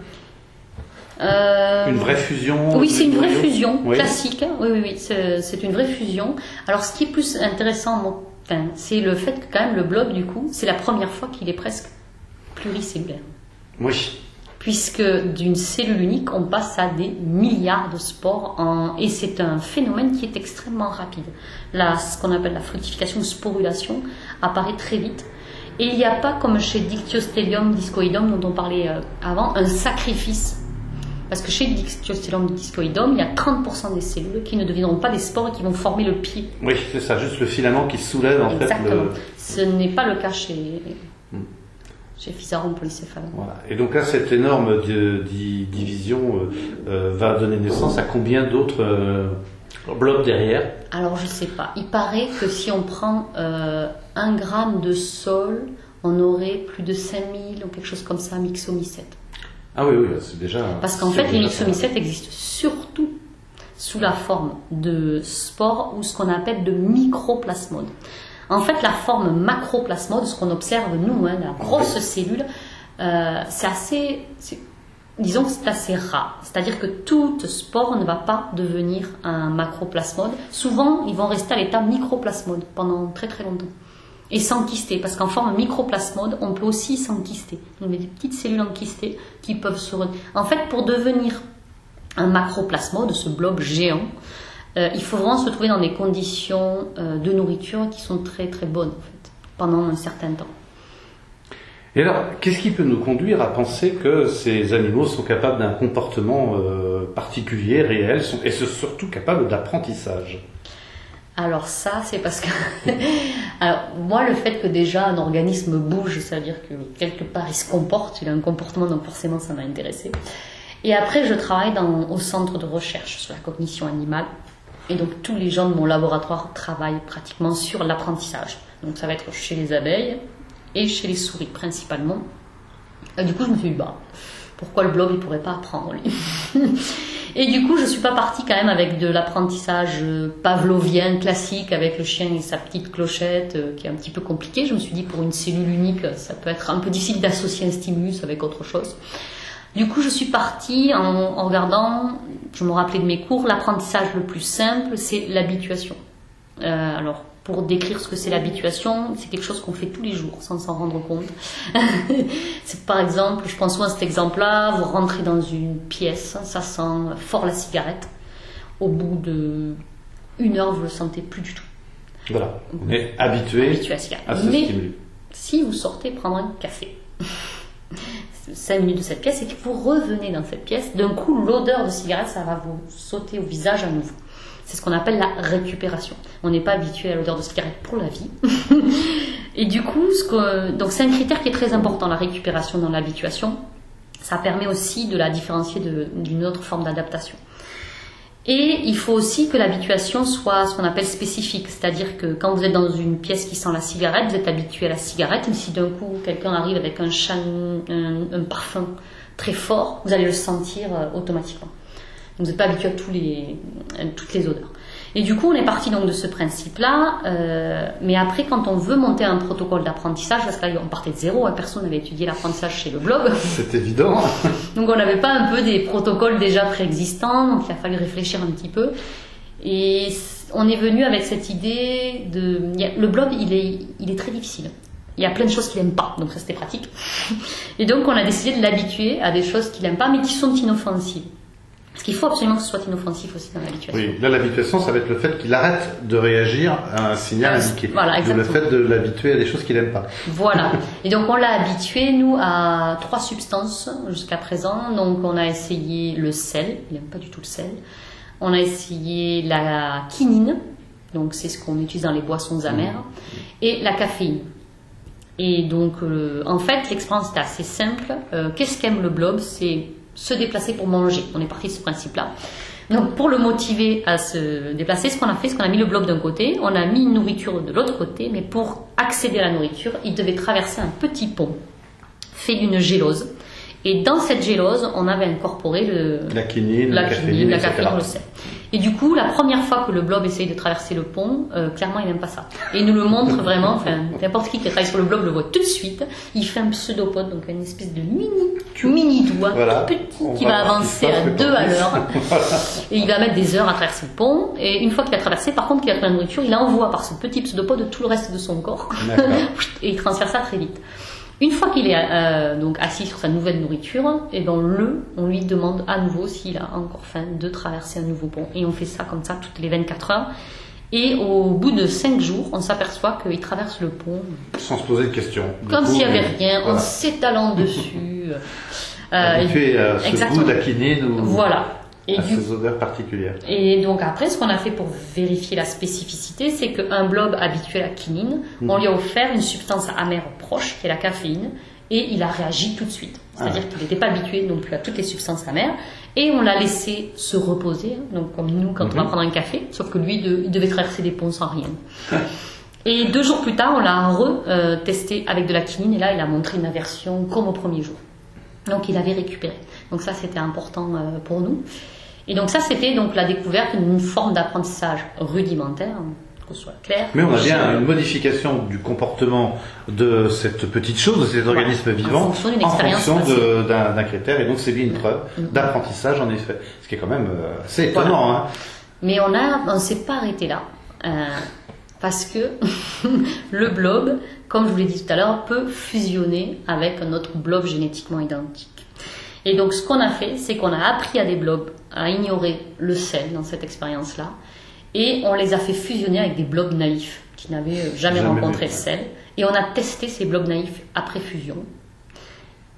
Euh... Une vraie fusion. Oui, c'est une vraie fusion oui. classique. Oui, oui, oui, c'est, c'est une vraie fusion. Alors, ce qui est plus intéressant, bon, enfin, c'est le fait que quand même le blob, du coup, c'est la première fois qu'il est presque pluricellulaire. Oui. Puisque d'une cellule unique, on passe à des milliards de spores, en... et c'est un phénomène qui est extrêmement rapide. Là, ce qu'on appelle la fructification ou sporulation apparaît très vite. Et il n'y a pas, comme chez Dictyostelium discoidum, dont on parlait euh, avant, un sacrifice. Parce que chez Dictyostelium discoidum, il y a trente pour cent des cellules qui ne deviendront pas des spores et qui vont former le pied. Oui, c'est ça, juste le filament qui soulève en Exactement. fait le... Ce n'est pas le cas chez, hmm. chez Physarum polycéphalum. Voilà. Et donc là, cette énorme di- di- division euh, euh, va donner naissance à combien d'autres euh, blobs derrière? Alors je ne sais pas. Il paraît que si on prend euh, un gramme de sol, on aurait plus de cinq mille ou quelque chose comme ça, myxomycètes. Ah oui, oui, c'est déjà... Parce qu'en fait, les myxomycètes existent surtout sous la forme de spores ou ce qu'on appelle de microplasmodes. En fait, la forme macroplasmode, ce qu'on observe nous, hein, la grosse cellule, euh, c'est assez... C'est, disons que c'est assez rare. C'est-à-dire que toute spore ne va pas devenir un macroplasmode. Souvent, ils vont rester à l'état microplasmode pendant très très longtemps. Et s'enkyster, parce qu'en forme microplasmode, on peut aussi s'enkyster. Donc, il y a des petites cellules enquistées qui peuvent se... Re... En fait, pour devenir un macroplasmode, ce blob géant, euh, il faut vraiment se trouver dans des conditions euh, de nourriture qui sont très très bonnes, en fait, pendant un certain temps. Et alors, qu'est-ce qui peut nous conduire à penser que ces animaux sont capables d'un comportement euh, particulier, réel, sont, et sont surtout capables d'apprentissage? Alors ça, c'est parce que... Alors, moi, le fait que déjà un organisme bouge, ça veut dire que quelque part il se comporte, il a un comportement, donc forcément ça m'a intéressée. Et après, je travaille dans, au centre de recherche sur la cognition animale. Et donc, tous les gens de mon laboratoire travaillent pratiquement sur l'apprentissage. Donc, ça va être chez les abeilles et chez les souris principalement. Et du coup, je me suis dit, bah, pourquoi le blob, il ne pourrait pas apprendre, lui? Et du coup, je ne suis pas partie quand même avec de l'apprentissage pavlovien classique, avec le chien et sa petite clochette, euh, qui est un petit peu compliqué. Je me suis dit, pour une cellule unique, ça peut être un peu difficile d'associer un stimulus avec autre chose. Du coup, je suis partie en, en regardant, je me rappelais de mes cours, l'apprentissage le plus simple, c'est l'habituation. Euh, alors, pour décrire ce que c'est l'habituation, c'est quelque chose qu'on fait tous les jours sans s'en rendre compte. C'est par exemple, je prends souvent cet exemple-là, vous rentrez dans une pièce, ça sent fort la cigarette. Au bout de une heure, vous ne le sentez plus du tout. Voilà, on est habitué, habitué à, à ce Mais stimulus. Si vous sortez prendre un café, cinq minutes de cette pièce, et que vous revenez dans cette pièce, d'un coup, l'odeur de cigarette, ça va vous sauter au visage à nouveau. C'est ce qu'on appelle la récupération. On n'est pas habitué à l'odeur de cigarette pour la vie. Et du coup, ce que, donc c'est un critère qui est très important, la récupération dans l'habituation. Ça permet aussi de la différencier de, d'une autre forme d'adaptation. Et il faut aussi que l'habituation soit ce qu'on appelle spécifique. C'est-à-dire que quand vous êtes dans une pièce qui sent la cigarette, vous êtes habitué à la cigarette. Et si d'un coup, quelqu'un arrive avec un, chan, un, un parfum très fort, vous allez le sentir euh, automatiquement. Vous n'êtes pas habitué à, tous les, à toutes les odeurs. Et du coup, on est parti donc de ce principe-là. Euh, mais après, quand on veut monter un protocole d'apprentissage, parce que là, on partait de zéro, hein, personne n'avait étudié l'apprentissage chez le blob. C'est évident. Donc, on n'avait pas un peu des protocoles déjà préexistants. Donc, il a fallu réfléchir un petit peu. Et on est venu avec cette idée de... Le blob, il est, il est très difficile. Il y a plein de choses qu'il n'aime pas, donc ça c'était pratique. Et donc, on a décidé de l'habituer à des choses qu'il n'aime pas, mais qui sont inoffensives. Parce qu'il faut absolument que ce soit inoffensif aussi dans l'habituation. Oui, là l'habituation, ça va être le fait qu'il arrête de réagir à un signal indiqué. Voilà, exactement. Le fait de l'habituer à des choses qu'il n'aime pas. Voilà. Et donc on l'a habitué, nous, à trois substances jusqu'à présent. Donc on a essayé le sel, il n'aime pas du tout le sel. On a essayé la quinine, donc c'est ce qu'on utilise dans les boissons amères, mmh. et la caféine. Et donc, euh, en fait, l'expérience est assez simple. Euh, qu'est-ce qu'aime le blob? C'est se déplacer pour manger. On est parti de ce principe-là. Donc, pour le motiver à se déplacer, ce qu'on a fait, c'est qu'on a mis le blob d'un côté, on a mis une nourriture de l'autre côté, mais pour accéder à la nourriture, il devait traverser un petit pont fait d'une gélose. Et dans cette gélose, on avait incorporé le, la quinine, la, la caféine, caféine, la caféine, le sel. Et du coup, la première fois que le blob essaye de traverser le pont, euh, clairement, il n'aime pas ça. Et il nous le montre vraiment, enfin, n'importe qui qui travaille sur le blob le voit tout de suite. Il fait un pseudopode, donc une espèce de mini, mini doigt, voilà. petit, on qui va avancer à deux à l'heure. Et il va mettre des heures à traverser le pont. Et une fois qu'il a traversé, par contre, qu'il a trouvé la nourriture, il envoie par ce petit pseudopode tout le reste de son corps. Et il transfère ça très vite. Une fois qu'il est euh, donc assis sur sa nouvelle nourriture, et ben le, on lui demande à nouveau s'il a encore faim de traverser un nouveau pont. Et on fait ça comme ça toutes les vingt-quatre heures. Et au bout de cinq jours, on s'aperçoit qu'il traverse le pont sans se poser de questions. Comme s'il n'y avait rien, voilà. En s'étalant dessus. Euh, Habitué à ce exactement. Goût d'achinine ou voilà. Et à du... ces odeurs particulières. Et donc après, ce qu'on a fait pour vérifier la spécificité, c'est qu'un blob habitué à la quinine, mmh. on lui a offert une substance amère proche, qui est la caféine, et il a réagi tout de suite. C'est-à-dire ah. qu'il n'était pas habitué non plus à toutes les substances amères, et on l'a laissé se reposer, donc comme nous quand mmh. on va prendre un café, sauf que lui, de, il devait traverser des ponts sans rien. Et deux jours plus tard, on l'a re-testé avec de la quinine, et là, il a montré une aversion comme au premier jour. Donc il avait récupéré. Donc ça, c'était important pour nous. Et donc ça, c'était donc la découverte d'une forme d'apprentissage rudimentaire, qu'on soit clair. Mais on a bien une modification du comportement de cette petite chose, de cet organisme voilà. vivant, en fonction, d'une expérience en fonction de, d'un, d'un critère. Et donc c'est bien une preuve mmh. d'apprentissage, en effet. Ce qui est quand même euh, assez étonnant. Voilà. Hein. Mais on a, on ne s'est pas arrêté là. Euh, parce que le blob, comme je vous l'ai dit tout à l'heure, peut fusionner avec un autre blob génétiquement identique. Et donc, ce qu'on a fait, c'est qu'on a appris à des blobs à ignorer le sel dans cette expérience-là, et on les a fait fusionner avec des blobs naïfs qui n'avaient jamais, jamais rencontré le sel. Et on a testé ces blobs naïfs après fusion,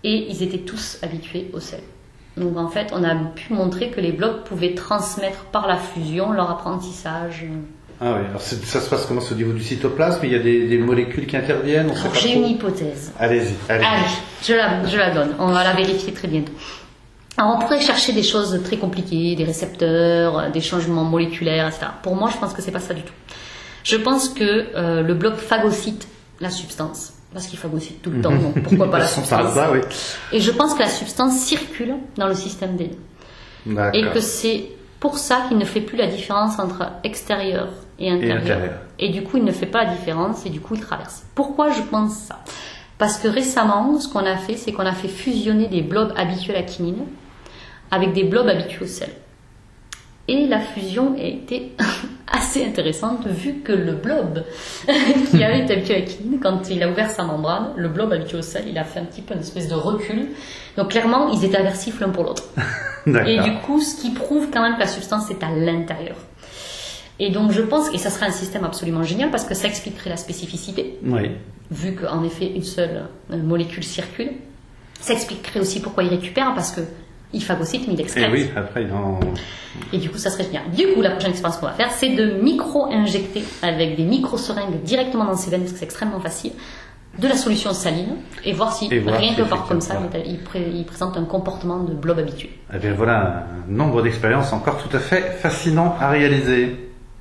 et ils étaient tous habitués au sel. Donc en fait, on a pu montrer que les blocs pouvaient transmettre par la fusion leur apprentissage. Ah oui, alors ça se passe comment au niveau du cytoplasme? Il y a des, des molécules qui interviennent? Alors, j'ai une hypothèse. Allez-y, allez-y. Allez, je la, je la donne. On va la vérifier très bientôt. Alors on pourrait chercher des choses très compliquées, des récepteurs, des changements moléculaires, et cetera. Pour moi, je pense que c'est pas ça du tout. Je pense que euh, le bloc phagocyte la substance. Parce qu'il phagocyte tout le temps, donc pourquoi pas la substance. Ça, oui. Et je pense que la substance circule dans le système D N A. Et que c'est pour ça qu'il ne fait plus la différence entre extérieur et intérieur. Et, intérieur. Et du coup, il ne fait pas la différence et du coup, il traverse. Pourquoi je pense ça? Parce que récemment, ce qu'on a fait, c'est qu'on a fait fusionner des blobs habituels à quinine avec des blobs habitués au sel. Et la fusion a été assez intéressante vu que le blob qui avait été habitué à la quinine, quand il a ouvert sa membrane, le blob habitué au sel, il a fait un petit peu une espèce de recul. Donc clairement, ils étaient aversifs l'un pour l'autre. Et du coup, ce qui prouve quand même que la substance est à l'intérieur. Et donc je pense que ça serait un système absolument génial parce que ça expliquerait la spécificité. Oui. Vu qu'en effet, une seule molécule circule. Ça expliquerait aussi pourquoi il récupère, parce que il phagocyte, mais il excrète. Et oui, après, il en... Et du coup, ça serait génial. Du coup, la prochaine expérience qu'on va faire, c'est de micro-injecter avec des micro-seringues directement dans ses veines, parce que c'est extrêmement facile, de la solution saline, et voir si, et voir rien si que voir comme ça, voilà. il, pré- il présente un comportement de blob habitué. Eh bien, voilà un nombre d'expériences encore tout à fait fascinant à réaliser.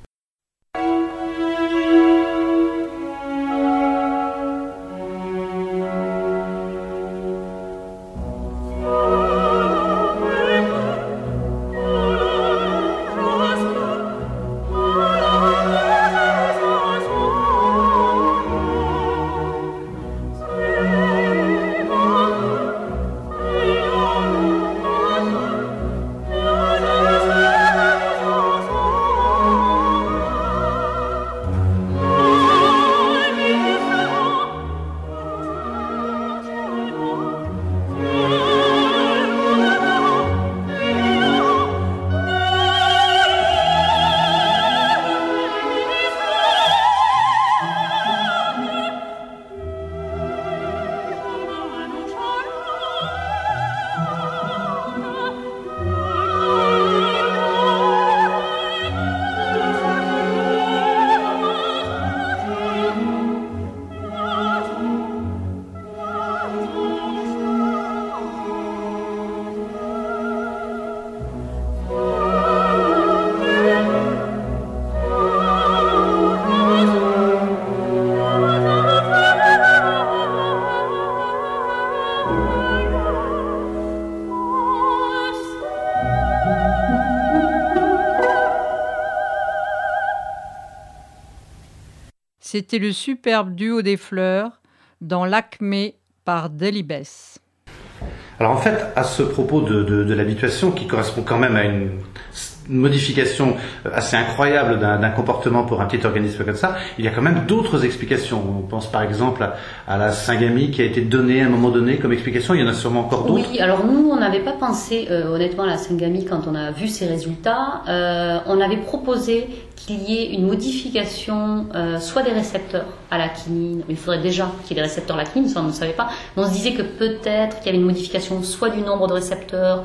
C'était le superbe duo des fleurs dans l'Acmé par Delibes. Alors en fait, à ce propos de, de, de l'habituation, qui correspond quand même à une modification assez incroyable d'un, d'un comportement pour un petit organisme comme ça, il y a quand même d'autres explications. On pense par exemple à, à la syngamie qui a été donnée à un moment donné comme explication. Il y en a sûrement encore d'autres. Oui, alors nous, on n'avait pas pensé euh, honnêtement à la syngamie quand on a vu ces résultats. Euh, on avait proposé qu'il y ait une modification euh, soit des récepteurs à la quinine, il faudrait déjà qu'il y ait des récepteurs à la quinine, ça on ne savait pas, mais on se disait que peut-être qu'il y avait une modification soit du nombre de récepteurs,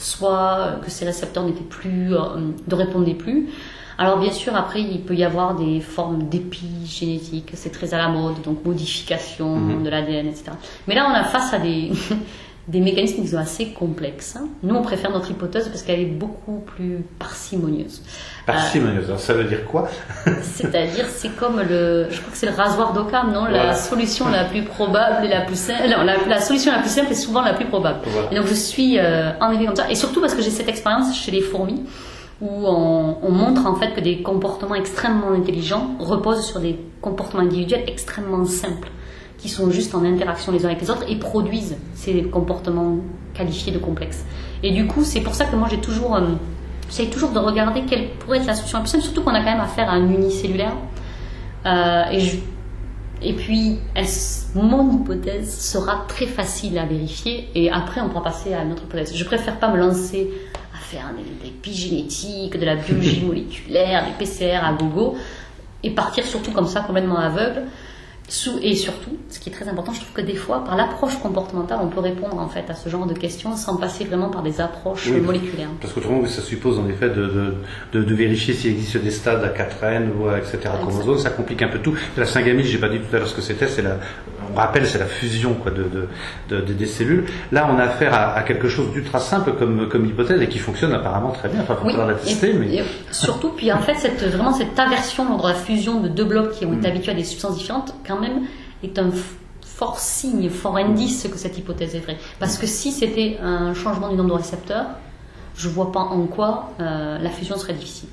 soit que ces récepteurs n'étaient plus, euh, ne répondaient plus. Alors bien sûr, après, il peut y avoir des formes d'épigénétique, c'est très à la mode, donc modification mmh. de l'A D N, et cetera. Mais là, on a face à des, des mécanismes qui sont assez complexes. Nous, on préfère notre hypothèse parce qu'elle est beaucoup plus parcimonieuse. Parcimonieuse, alors ça veut dire quoi? C'est-à-dire, c'est comme le, je crois que c'est le rasoir d'Occam, non? Voilà. La solution la plus probable et la plus simple, non, la, la solution la plus simple est souvent la plus probable. Voilà. Et donc, je suis euh, en effet comme ça. Et surtout parce que j'ai cette expérience chez les fourmis, où on, on montre en fait que des comportements extrêmement intelligents reposent sur des comportements individuels extrêmement simples, qui sont juste en interaction les uns avec les autres et produisent ces comportements qualifiés de complexes. Et du coup, c'est pour ça que moi j'ai toujours, euh, j'essaie toujours de regarder quelle pourrait être la solution la plus simple, surtout qu'on a quand même affaire à un unicellulaire. Euh, et, je, et puis, elle, mon hypothèse sera très facile à vérifier et après on pourra passer à une autre hypothèse. Je préfère pas me lancer à faire des épigénétiques, de la biologie moléculaire, des P C R à gogo et partir surtout comme ça complètement aveugle. Et surtout, ce qui est très important, je trouve que des fois, par l'approche comportementale, on peut répondre en fait à ce genre de questions sans passer vraiment par des approches oui, moléculaires. Parce qu'autrement, ça suppose en effet de, de, de, de vérifier s'il existe des stades à quatre N ou à et cetera chromosomes, ça complique un peu tout. La syngamie, j'ai pas dit tout à l'heure ce que c'était, c'est la, on rappelle, c'est la fusion quoi, de, de, de, de, des cellules. Là, on a affaire à, à quelque chose d'ultra simple comme, comme hypothèse et qui fonctionne apparemment très bien. Enfin, il faut oui, la tester, et, mais et surtout, puis en fait, cette, vraiment cette aversion lors de la fusion de deux blocs qui ont été mmh. habitués à des substances différentes, quand même, est un fort signe, fort indice que cette hypothèse est vraie. Parce que si c'était un changement du nombre de récepteurs, je ne vois pas en quoi euh, la fusion serait difficile.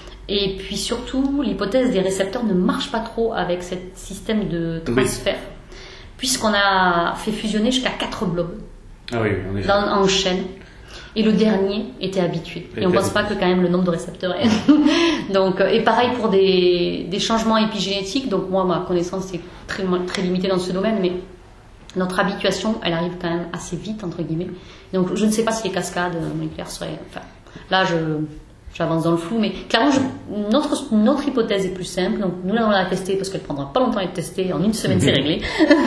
Et puis surtout, l'hypothèse des récepteurs ne marche pas trop avec ce système de transfert, oui. puisqu'on a fait fusionner jusqu'à quatre blobs ah oui, on est dans, en chaîne. Et le dernier était habitué. Et on ne pense pas que quand même le nombre de récepteurs est... donc, et pareil pour des, des changements épigénétiques. Donc moi, ma connaissance est très, très limitée dans ce domaine, mais notre habituation, elle arrive quand même assez vite, entre guillemets. Donc je ne sais pas si les cascades moléculaires seraient... Enfin, là, je... J'avance dans le flou, mais clairement, je, notre, notre hypothèse est plus simple. Donc, nous, là, on l'a testée parce qu'elle prendra pas longtemps à être testée. En une semaine, c'est réglé.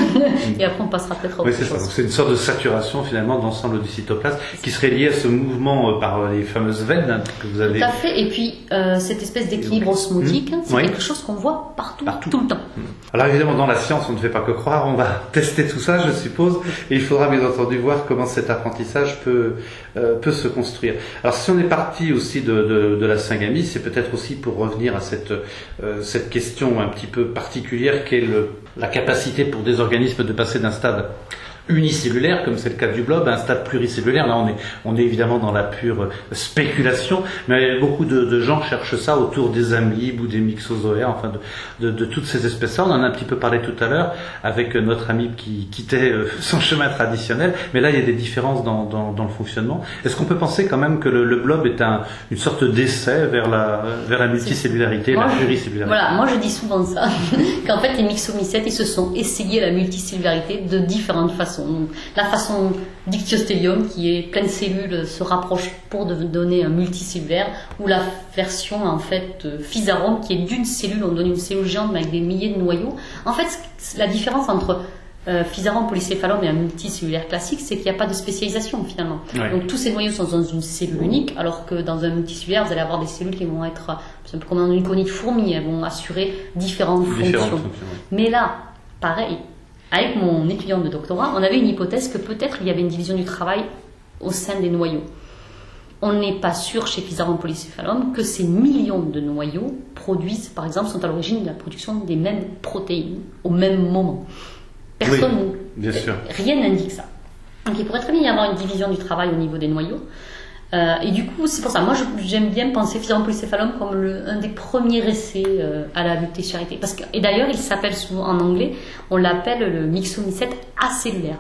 Et après, on passera peut-être à autre oui, c'est chose. Ça. Donc, c'est une sorte de saturation, finalement, de l'ensemble du cytoplasme qui serait liée à ce mouvement euh, par les fameuses veines hein, que vous avez. Tout à fait. Et puis, euh, cette espèce d'équilibre osmotique, mmh. c'est oui. quelque chose qu'on voit partout, partout, tout le temps. Mmh. Alors, évidemment, dans la science, on ne fait pas que croire. On va tester tout ça, je suppose. Et il faudra, bien entendu, voir comment cet apprentissage peut, euh, peut se construire. Alors, si on est parti aussi de, de, de la syngamie, c'est peut-être aussi pour revenir à cette, euh, cette question un petit peu particulière qu'est le, la capacité pour des organismes de passer d'un stade unicellulaire, comme c'est le cas du blob, à un stade pluricellulaire. Là, on est, on est évidemment dans la pure spéculation, mais beaucoup de, de gens cherchent ça autour des amibes ou des myxozoaires, enfin de, de, de toutes ces espèces-là. On en a un petit peu parlé tout à l'heure avec notre amibe qui quittait son chemin traditionnel, mais là, il y a des différences dans, dans, dans le fonctionnement. Est-ce qu'on peut penser quand même que le, le blob est un, une sorte d'essai vers la, vers la multicellularité, moi, la pluricellularité? Voilà, moi je dis souvent ça, qu'en fait les myxomycètes, ils se sont essayés la multicellularité de différentes façons. Donc, la façon dictyostelium, qui est plein de cellules, se rapproche pour de donner un multicellulaire, ou la version en fait Physarum, qui est d'une cellule, on donne une cellule géante mais avec des milliers de noyaux. En fait, la différence entre euh, Physarum polycéphalum et un multicellulaire classique, c'est qu'il n'y a pas de spécialisation finalement. Ouais. Donc tous ces noyaux sont dans une cellule unique, alors que dans un multicellulaire, vous allez avoir des cellules qui vont être, comme dans une colonie de fourmis, elles vont assurer différentes, différentes fonctions. fonctions ouais. Mais là, pareil. Avec mon étudiant de doctorat, on avait une hypothèse que peut-être il y avait une division du travail au sein des noyaux. On n'est pas sûr chez Physarum polycéphalum que ces millions de noyaux produisent, par exemple, sont à l'origine de la production des mêmes protéines au même moment. Personne, oui, bien sûr. Rien n'indique ça. Donc il pourrait très bien y avoir une division du travail au niveau des noyaux. Euh, et du coup, c'est pour ça, moi je, j'aime bien penser Physarum polycéphalum comme le, un des premiers essais euh, à la multicellularité. Parce que, et d'ailleurs, il s'appelle souvent en anglais, on l'appelle le myxomycète acellulaire.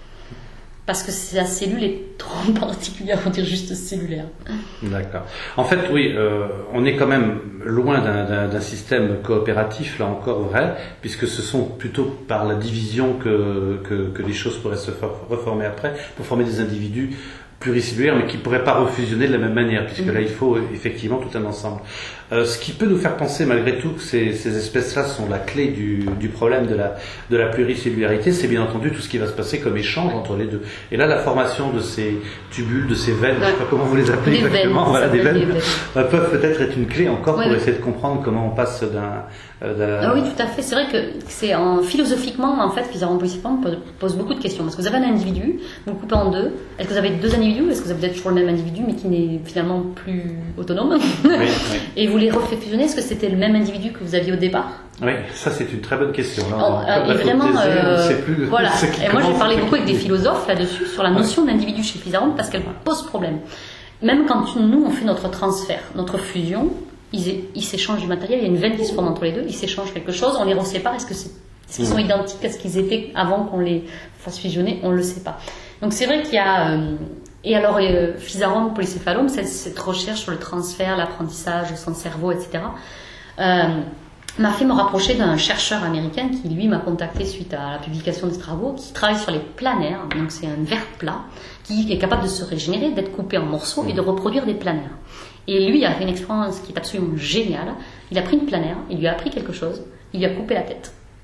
Parce que sa cellule est trop particulière, on dire juste cellulaire. D'accord. En fait, oui, euh, on est quand même loin d'un, d'un, d'un système coopératif, là encore vrai, puisque ce sont plutôt par la division que, que, que les choses pourraient se reformer après, pour former des individus pluricellulaires, mais qui ne pourraient pas refusionner de la même manière, puisque mmh. là, il faut effectivement tout un ensemble. Euh, ce qui peut nous faire penser, malgré tout, que ces, ces espèces-là sont la clé du, du problème de la, de la pluricellularité, c'est bien entendu tout ce qui va se passer comme échange entre les deux. Et là, la formation de ces tubules, de ces veines, ouais. je ne sais pas comment vous les appelez des exactement, veines, voilà, des veines, veines. Euh, peuvent peut-être être une clé encore ouais, pour ouais. essayer de comprendre comment on passe d'un... Euh, ah oui, tout à fait. C'est vrai que c'est en, philosophiquement, en fait, Physarum polycéphalum pose beaucoup de questions. Parce que vous avez un individu, vous le coupez en deux. Est-ce que vous avez deux individus? Est-ce que vous avez peut-être toujours le même individu, mais qui n'est finalement plus autonome? Oui, oui. Et vous les refaites fusionner? Est-ce que c'était le même individu que vous aviez au départ? Oui, ça c'est une très bonne question. Là, oh, euh, et vraiment, euh, plus, voilà. Et moi, j'ai parlé beaucoup avec des philosophes là-dessus sur la notion ouais. d'individu chez Physarum parce qu'elle pose problème. Même quand nous on fait notre transfert, notre fusion. Ils, ils s'échangent du matériel, il y a une veine qui se forme entre les deux, ils s'échangent quelque chose, on les resépare, est-ce, que c'est, est-ce qu'ils sont identiques à ce qu'ils étaient avant qu'on les fasse fusionner? On ne le sait pas. Donc c'est vrai qu'il y a... Euh, et alors, euh, Physarum polycéphalum, cette, cette recherche sur le transfert, l'apprentissage, son cerveau, et cetera, euh, m'a fait me rapprocher d'un chercheur américain qui, lui, m'a contacté suite à la publication des travaux, qui travaille sur les planaires, donc c'est un verre plat, qui est capable de se régénérer, d'être coupé en morceaux et de reproduire des planaires. Et lui a fait une expérience qui est absolument géniale. Il a pris une planaire, il lui a appris quelque chose, il lui a coupé la tête.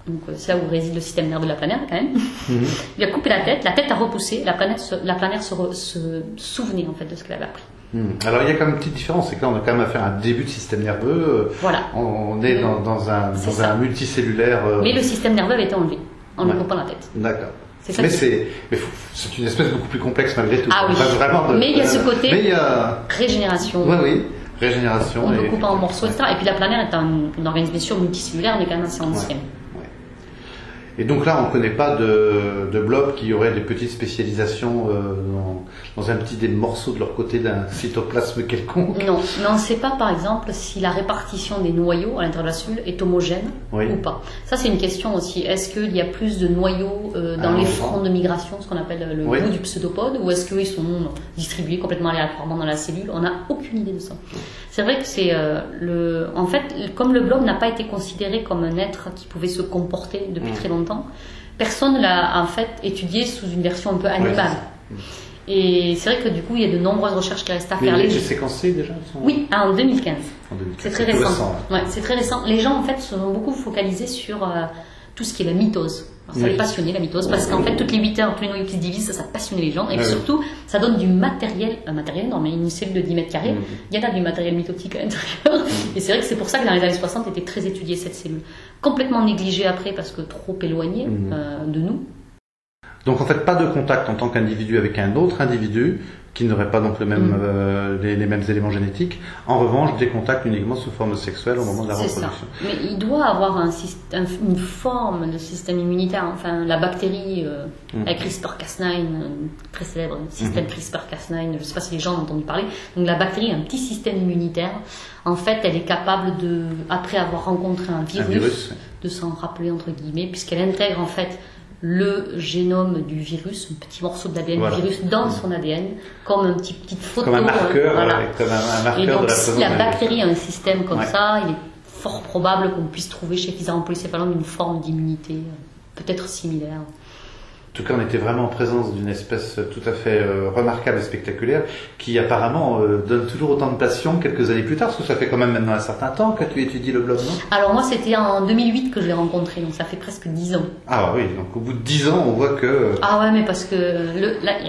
Donc c'est là où réside le système nerveux de la planaire quand même. Mmh. Il a coupé la tête, la tête a repoussé, la planaire se, la planaire se, re, se souvenait en fait de ce qu'elle avait appris. Mmh. Alors il y a quand même une petite différence, c'est que là on a quand même affaire à un début de système nerveux. Voilà. On est dans, dans un, dans un multicellulaire. Euh... Mais le système nerveux avait été enlevé en lui coupant la tête. D'accord. C'est mais c'est, mais c'est une espèce beaucoup plus complexe malgré tout. Ah oui. Enfin, vraiment de, mais il y a ce côté mais il y a... régénération. Oui, oui. Régénération. On et... peut couper en morceaux, et cetera. Et puis la planaire est un, un organisme bien sûr multicellulaire, mais quand même assez ancien. Ouais. Et donc là, on ne connaît pas de, de blob qui aurait des petites spécialisations euh, dans, dans un petit des morceaux de leur côté d'un cytoplasme quelconque. Non, mais on ne sait pas par exemple si la répartition des noyaux à l'intérieur de la cellule est homogène oui. ou pas. Ça c'est une question aussi. Est-ce qu'il y a plus de noyaux euh, dans ah, les fronts de migration, ce qu'on appelle le oui. bout du pseudopode, ou est-ce qu'ils sont distribués complètement aléatoirement dans la cellule? On n'a aucune idée de ça. C'est vrai que c'est euh, le... En fait, comme le blob n'a pas été considéré comme un être qui pouvait se comporter depuis mmh. très longtemps, personne ne l'a en fait étudié sous une version un peu animale. Oui. Et c'est vrai que du coup, il y a de nombreuses recherches qui restent à faire. Mais les est séquencé déjà son... Oui, en deux mille quinze. En deux mille quinze. C'est très récent. récent ouais. Ouais, c'est très récent. Les gens en fait se sont beaucoup focalisés sur euh, tout ce qui est la mitose. Alors, ça oui. les passionnait la mitose parce qu'en fait toutes les huit heures, tous les noyaux qui se divisent, ça, ça passionnait les gens et ah, surtout oui. ça donne du matériel, un matériel énorme, une cellule de dix mètres carrés, mmh. il y en a du matériel mitotique à l'intérieur mmh. et c'est vrai que c'est pour ça que dans les années soixante était très étudiée cette cellule, complètement négligée après parce que trop éloignée mmh. euh, de nous. Donc en fait pas de contact en tant qu'individu avec un autre individu qui n'aurait pas donc le même, mmh. euh, les, les mêmes éléments génétiques. En revanche, des contacts uniquement sous forme sexuelle au moment de la c'est reproduction. Ça. Mais il doit avoir un, un, une forme de système immunitaire. Enfin, la bactérie euh, mmh. avec CRISPR-Cas neuf, très célèbre système mmh. CRISPR-Cas neuf, je ne sais pas si les gens ont entendu parler. Donc la bactérie a un petit système immunitaire. En fait, elle est capable de, après avoir rencontré un virus, un virus de s'en rappeler entre guillemets, puisqu'elle intègre en fait le génome du virus, un petit morceau de l'A D N voilà. du virus dans son A D N, comme une petite, petite photo. Comme un marqueur, voilà. euh, comme un, un marqueur et donc, de la si la bactérie a un système comme ouais. ça, il est fort probable qu'on puisse trouver chez Physarum polycéphalum une forme d'immunité peut-être similaire. En tout cas, on était vraiment en présence d'une espèce tout à fait euh, remarquable et spectaculaire qui apparemment euh, donne toujours autant de passion quelques années plus tard, parce que ça fait quand même maintenant un certain temps que tu étudies le blob, non? Alors moi, c'était en deux mille huit que je l'ai rencontré, donc ça fait presque dix ans. Ah oui, donc au bout de dix ans, on voit que... Ah ouais, mais parce que le, là,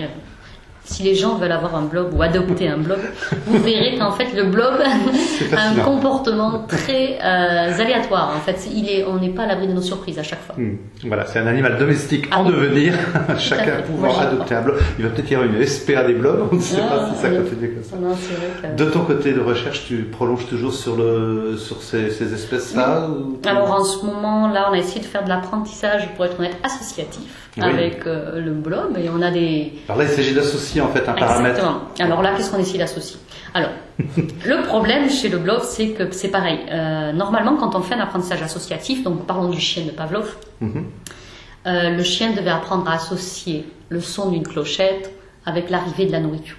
si les gens veulent avoir un blob ou adopter un blob, vous verrez qu'en fait le blob a un comportement très euh, aléatoire. En fait, il est, on n'est pas à l'abri de nos surprises à chaque fois. Mmh. Voilà, c'est un animal domestique ah, en oui. devenir. Chacun pouvant adopter un blob. Il va peut-être y avoir une S P A des blobs. On ne sait ah, pas si ça oui. continue comme ça. Non, c'est vrai que... De ton côté de recherche, tu prolonges toujours sur le sur ces, ces espèces-là oui. ou... Alors en ce moment, là, on a essayé de faire de l'apprentissage, pour être honnête, associatif oui. avec euh, le blob, et on a des. Alors là, il s'agit d'associer en fait un paramètre. Exactement. Alors là, qu'est-ce qu'on essaie d'associer? Alors, le problème chez le blob, c'est que c'est pareil. Euh, normalement, quand on fait un apprentissage associatif, donc parlons du chien de Pavlov, mm-hmm. euh, le chien devait apprendre à associer le son d'une clochette avec l'arrivée de la nourriture.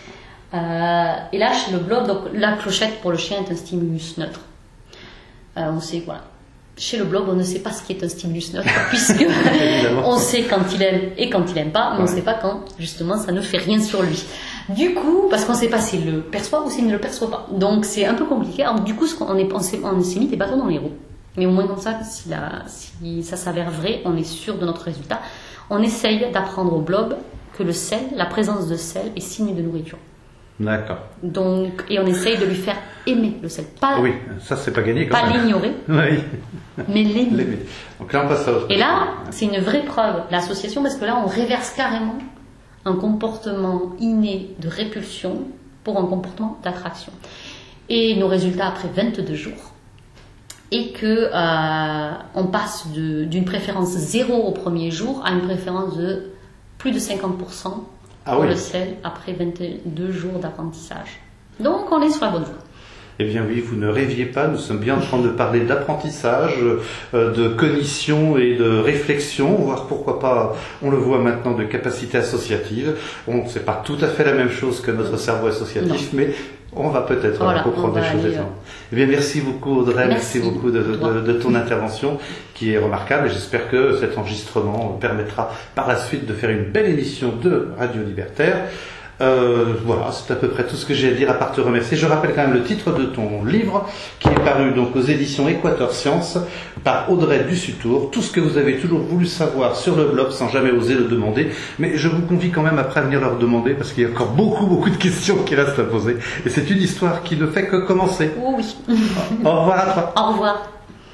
Euh, et là, chez le blob, donc la clochette pour le chien est un stimulus neutre. Euh, on sait, voilà. Chez le blob, on ne sait pas ce qui est un stimulus neutre, puisque on sait quand il aime et quand il n'aime pas, mais on ne sait pas quand, justement, ça ne fait rien sur lui. Du coup, parce qu'on ne sait pas s'il le perçoit ou s'il ne le perçoit pas. Donc, c'est un peu compliqué. Alors, du coup, ce qu'on est, on s'est, on s'est mis des bâtons dans les roues. Mais au moins comme ça, si, la, si ça s'avère vrai, on est sûr de notre résultat. On essaye d'apprendre au blob que le sel, la présence de sel, est signe de nourriture. D'accord. Donc, et on essaye de lui faire aimer le sel. Pas, oui, ça c'est pas gagné quand pas même. l'ignorer, oui. mais l'aimer. l'aimer. Donc là on passe à autre chose. Et là, c'est une vraie preuve, l'association, parce que là on réverse carrément un comportement inné de répulsion pour un comportement d'attraction. Et nos résultats après vingt-deux jours, et que euh, on passe de, d'une préférence zéro au premier jour à une préférence de plus de cinquante pour cent ah pour oui. le sel après vingt-deux jours d'apprentissage. Donc on est sur la bonne voie. Eh bien oui, vous ne rêviez pas, nous sommes bien en train de parler d'apprentissage, euh, de cognition et de réflexion, voire pourquoi pas, on le voit maintenant, de capacité associative. Bon, c'est pas tout à fait la même chose que notre cerveau associatif, non. mais on va peut-être voilà, comprendre des choses différentes. Eh bien merci beaucoup Audrey, merci, merci beaucoup de, de, de ton intervention qui est remarquable et j'espère que cet enregistrement permettra par la suite de faire une belle émission de Radio Libertaire. Euh, voilà, c'est à peu près tout ce que j'ai à dire à part te remercier. Je rappelle quand même le titre de ton livre qui est paru donc aux éditions Équateur Sciences par Audrey Dussutour. Tout ce que vous avez toujours voulu savoir sur le blob sans jamais oser le demander. Mais je vous convie quand même après à venir leur demander parce qu'il y a encore beaucoup beaucoup de questions qui restent à poser. Et c'est une histoire qui ne fait que commencer. Oh oui. Au revoir à toi. Au revoir.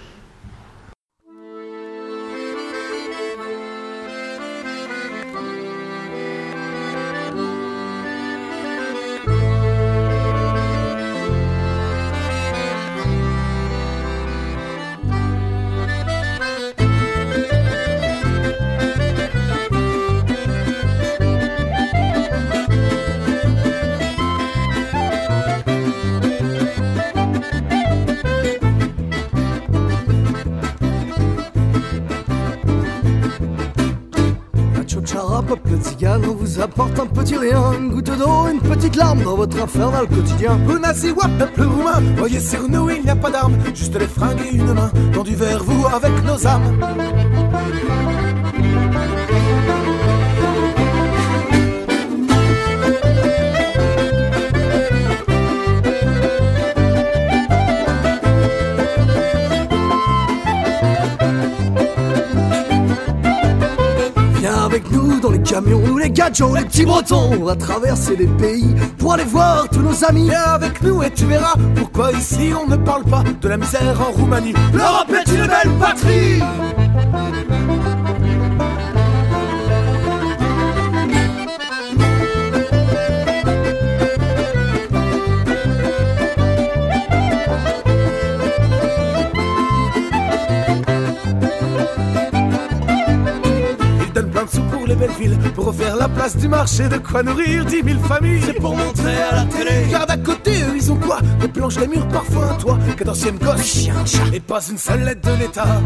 On vous apporte un petit rien, une goutte d'eau, une petite larme dans votre infernal quotidien. Unasi wap, peuple roumain, voyez sur nous il n'y a pas d'armes, juste les fringues et une main, tendues vers vous avec nos âmes. Avec nous dans les camions, nous les gadgets, les petits bretons, on va traverser les pays pour aller voir tous nos amis. Viens avec nous et tu verras pourquoi ici on ne parle pas de la misère en Roumanie. L'Europe est une belle patrie. Les belles villes pour refaire la place du marché, de quoi nourrir dix mille familles. C'est pour montrer à la télé. Regarde à côté, eux ils ont quoi? Des planches, des murs, parfois un toit, que d'anciennes gosses, chien, chat, et pas une seule lettre de l'État.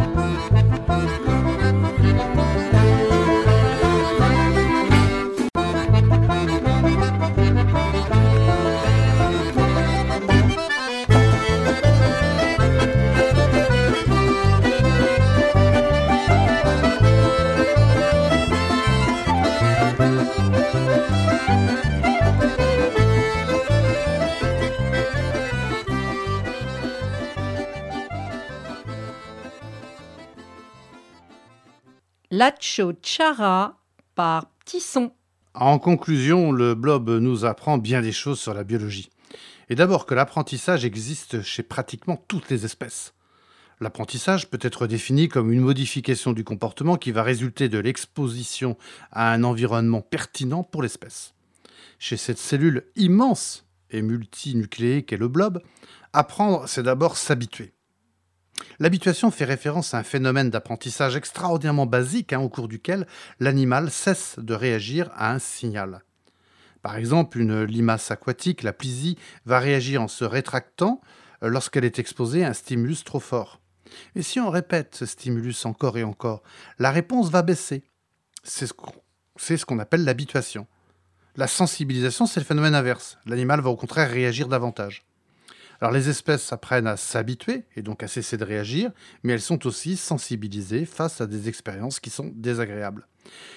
Lacho Chara par Tisson. En conclusion, le blob nous apprend bien des choses sur la biologie. Et d'abord que l'apprentissage existe chez pratiquement toutes les espèces. L'apprentissage peut être défini comme une modification du comportement qui va résulter de l'exposition à un environnement pertinent pour l'espèce. Chez cette cellule immense et multinucléée qu'est le blob, apprendre, c'est d'abord s'habituer. L'habituation fait référence à un phénomène d'apprentissage extraordinairement basique hein, au cours duquel l'animal cesse de réagir à un signal. Par exemple, une limace aquatique, la plisie, va réagir en se rétractant lorsqu'elle est exposée à un stimulus trop fort. Et si on répète ce stimulus encore et encore, la réponse va baisser. C'est ce qu'on, c'est ce qu'on appelle l'habituation. La sensibilisation, c'est le phénomène inverse. L'animal va au contraire réagir davantage. Alors les espèces apprennent à s'habituer et donc à cesser de réagir, mais elles sont aussi sensibilisées face à des expériences qui sont désagréables.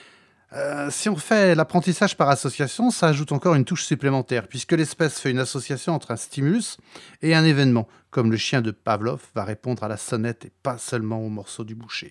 Euh, si on fait l'apprentissage par association, ça ajoute encore une touche supplémentaire, puisque l'espèce fait une association entre un stimulus et un événement, comme le chien de Pavlov va répondre à la sonnette et pas seulement au morceau du boucher.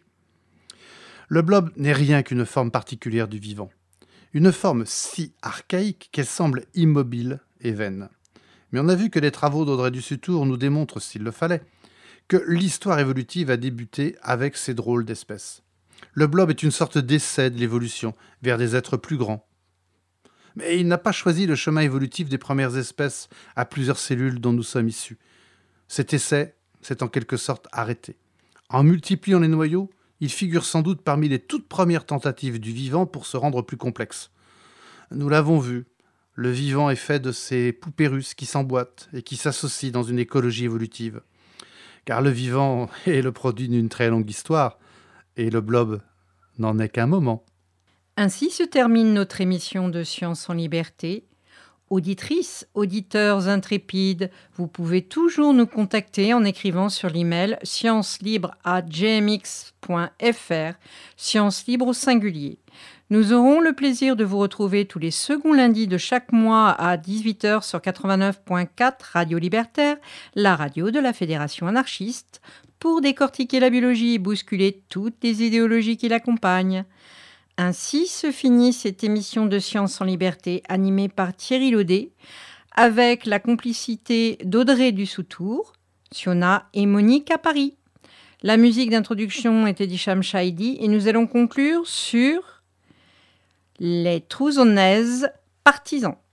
Le blob n'est rien qu'une forme particulière du vivant, une forme si archaïque qu'elle semble immobile et vaine. Mais on a vu que les travaux d'Audrey Dussutour nous démontrent, s'il le fallait, que l'histoire évolutive a débuté avec ces drôles d'espèces. Le blob est une sorte d'essai de l'évolution vers des êtres plus grands. Mais il n'a pas choisi le chemin évolutif des premières espèces à plusieurs cellules dont nous sommes issus. Cet essai s'est en quelque sorte arrêté. En multipliant les noyaux, il figure sans doute parmi les toutes premières tentatives du vivant pour se rendre plus complexe. Nous l'avons vu. Le vivant est fait de ces poupées russes qui s'emboîtent et qui s'associent dans une écologie évolutive. Car le vivant est le produit d'une très longue histoire, et le blob n'en est qu'un moment. Ainsi se termine notre émission de Science en Liberté. Auditrices, auditeurs intrépides, vous pouvez toujours nous contacter en écrivant sur l'email sciencelibre arobase gmx point f r, science libre au singulier. Nous aurons le plaisir de vous retrouver tous les seconds lundis de chaque mois à dix-huit heures sur quatre-vingt-neuf point quatre Radio Libertaire, la radio de la Fédération anarchiste, pour décortiquer la biologie et bousculer toutes les idéologies qui l'accompagnent. Ainsi se finit cette émission de Science en Liberté animée par Thierry Laudet, avec la complicité d'Audrey Dussoutour, Siona et Monique à Paris. La musique d'introduction était d'Hicham Chaïdi et nous allons conclure sur les Trousonnaises partisans.